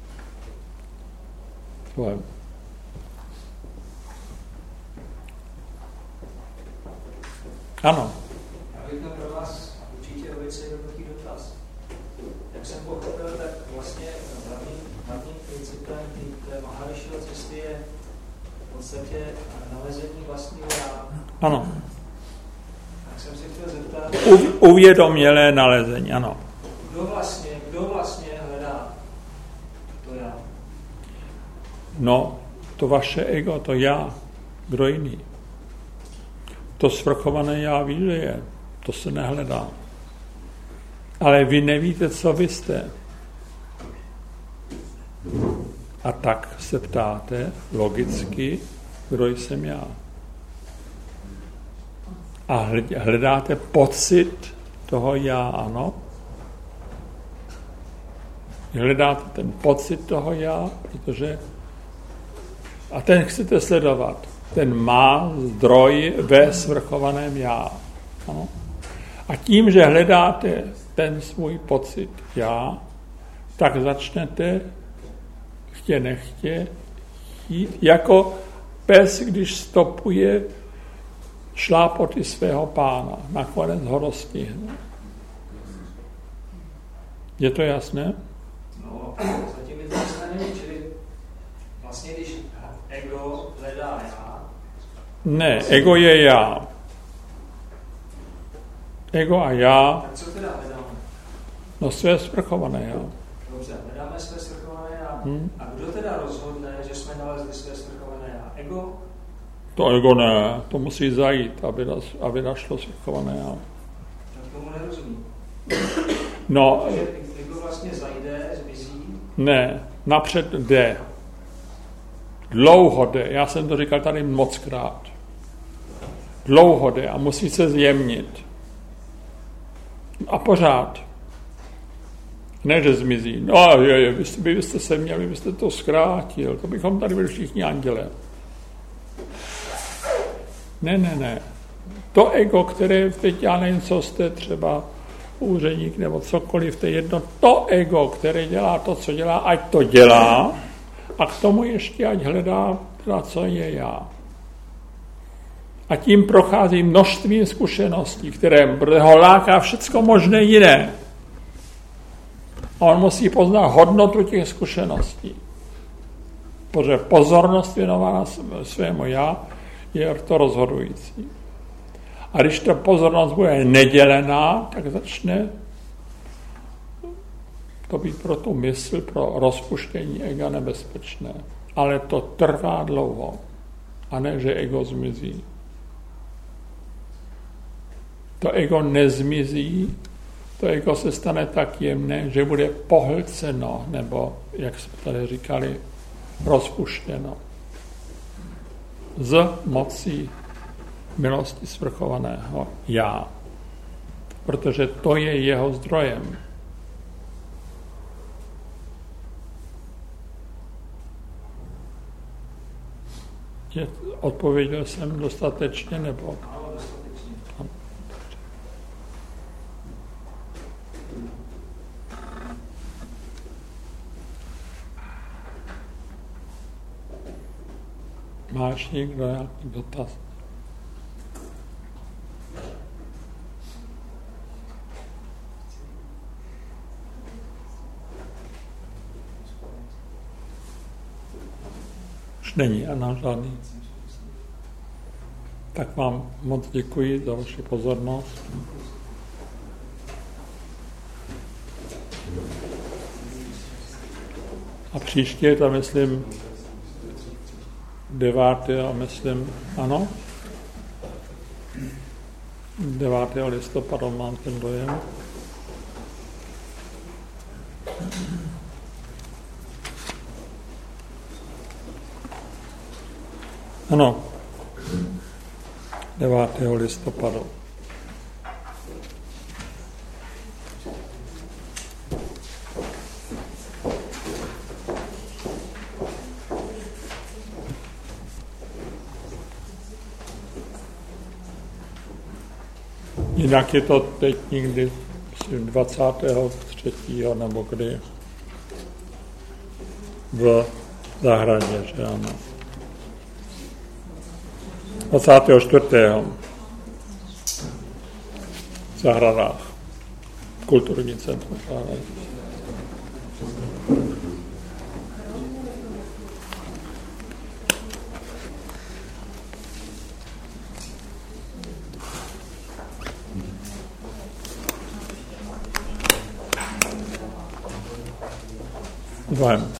Tvoje. Ano. Já bych měl pro vás určitě velice jednoduchý dotaz. Jak jsem pochopil, tak vlastně hlavním, hlavním principem té Maharišiho cesty je v podstatě nalezení vlastního já. Ano. Tak jsem si chtěl zeptat... U, uvědomělé nalezení, ano. Kdo vlastně, kdo vlastně hledá to já? No, to vaše ego, to já. Kdo jiný? To svrchované já ví, že je. To se nehledá. Ale vy nevíte, co vy jste. A tak se ptáte logicky, kdo jsem já. A hledáte pocit toho já, ano. Hledáte ten pocit toho já, protože a ten chcete sledovat. Ten má zdroj ve svrchovaném já. Ano. A tím, že hledáte ten svůj pocit já, tak začnete chtě nechtě jít jako pes, když stopuje šlápoty svého pána. Nakonec ho dostihne. Je to jasné? No, zatím je to jasné není, čili vlastně, když ego hledá já. Ne, ego je já. Ego a já. Tak co teda hledáme? No své svrchované já. Dobře, hledáme své svrchované já. Hmm. A kdo teda rozhodne, že jsme nalezli své svrchované já? Ego? To ego ne, to musí zajít, aby, nas, aby našlo svrchované já. Tak tomu nerozumím. No, Takže ego vlastně zajde, zmizí. ne, napřed jde. Dlouho jde, já jsem to říkal tady mockrát. Dlouho jde a musí se zjemnit. A pořád. Ne, že zmizí. No, je, je, vy, jste, vy byste se měli, vy byste to zkrátil, to bychom tady byli všichni andělé. Ne, ne, ne. To ego, které teď, já nevím, co jste třeba úředník nebo cokoliv, to je jedno, to ego, které dělá to, co dělá, ať to dělá a k tomu ještě ať hledá, co je já. A tím prochází množství zkušeností, které ho láká všecko možné jiné. A on musí poznat hodnotu těch zkušeností. Protože pozornost věnovaná svému já je to rozhodující. A když ta pozornost bude nedělená, tak začne to být pro tu mysl, pro rozpuštění ega nebezpečné. Ale to trvá dlouho. A ne, že ego zmizí. To ego nezmizí, to ego se stane tak jemné, že bude pohlceno, nebo, jak jsme tady říkali, rozpuštěno. Z mocí milosti svrchovaného já. Protože to je jeho zdrojem. Odpověděl jsem dostatečně, nebo... Máš někdo nějaký dotaz? Už není, ano, žádný. Tak vám moc děkuji za vaši pozornost. A příště to myslím devátého, myslím, ano, devátého listopadu mám ten dojem. Ano, devátého listopadu. Jinak je to teď někdy dvacátého třetího nebo kdy v zahradě, že ano. dvacátého čtvrtého v zahradách. Kulturní centrum. Zájem.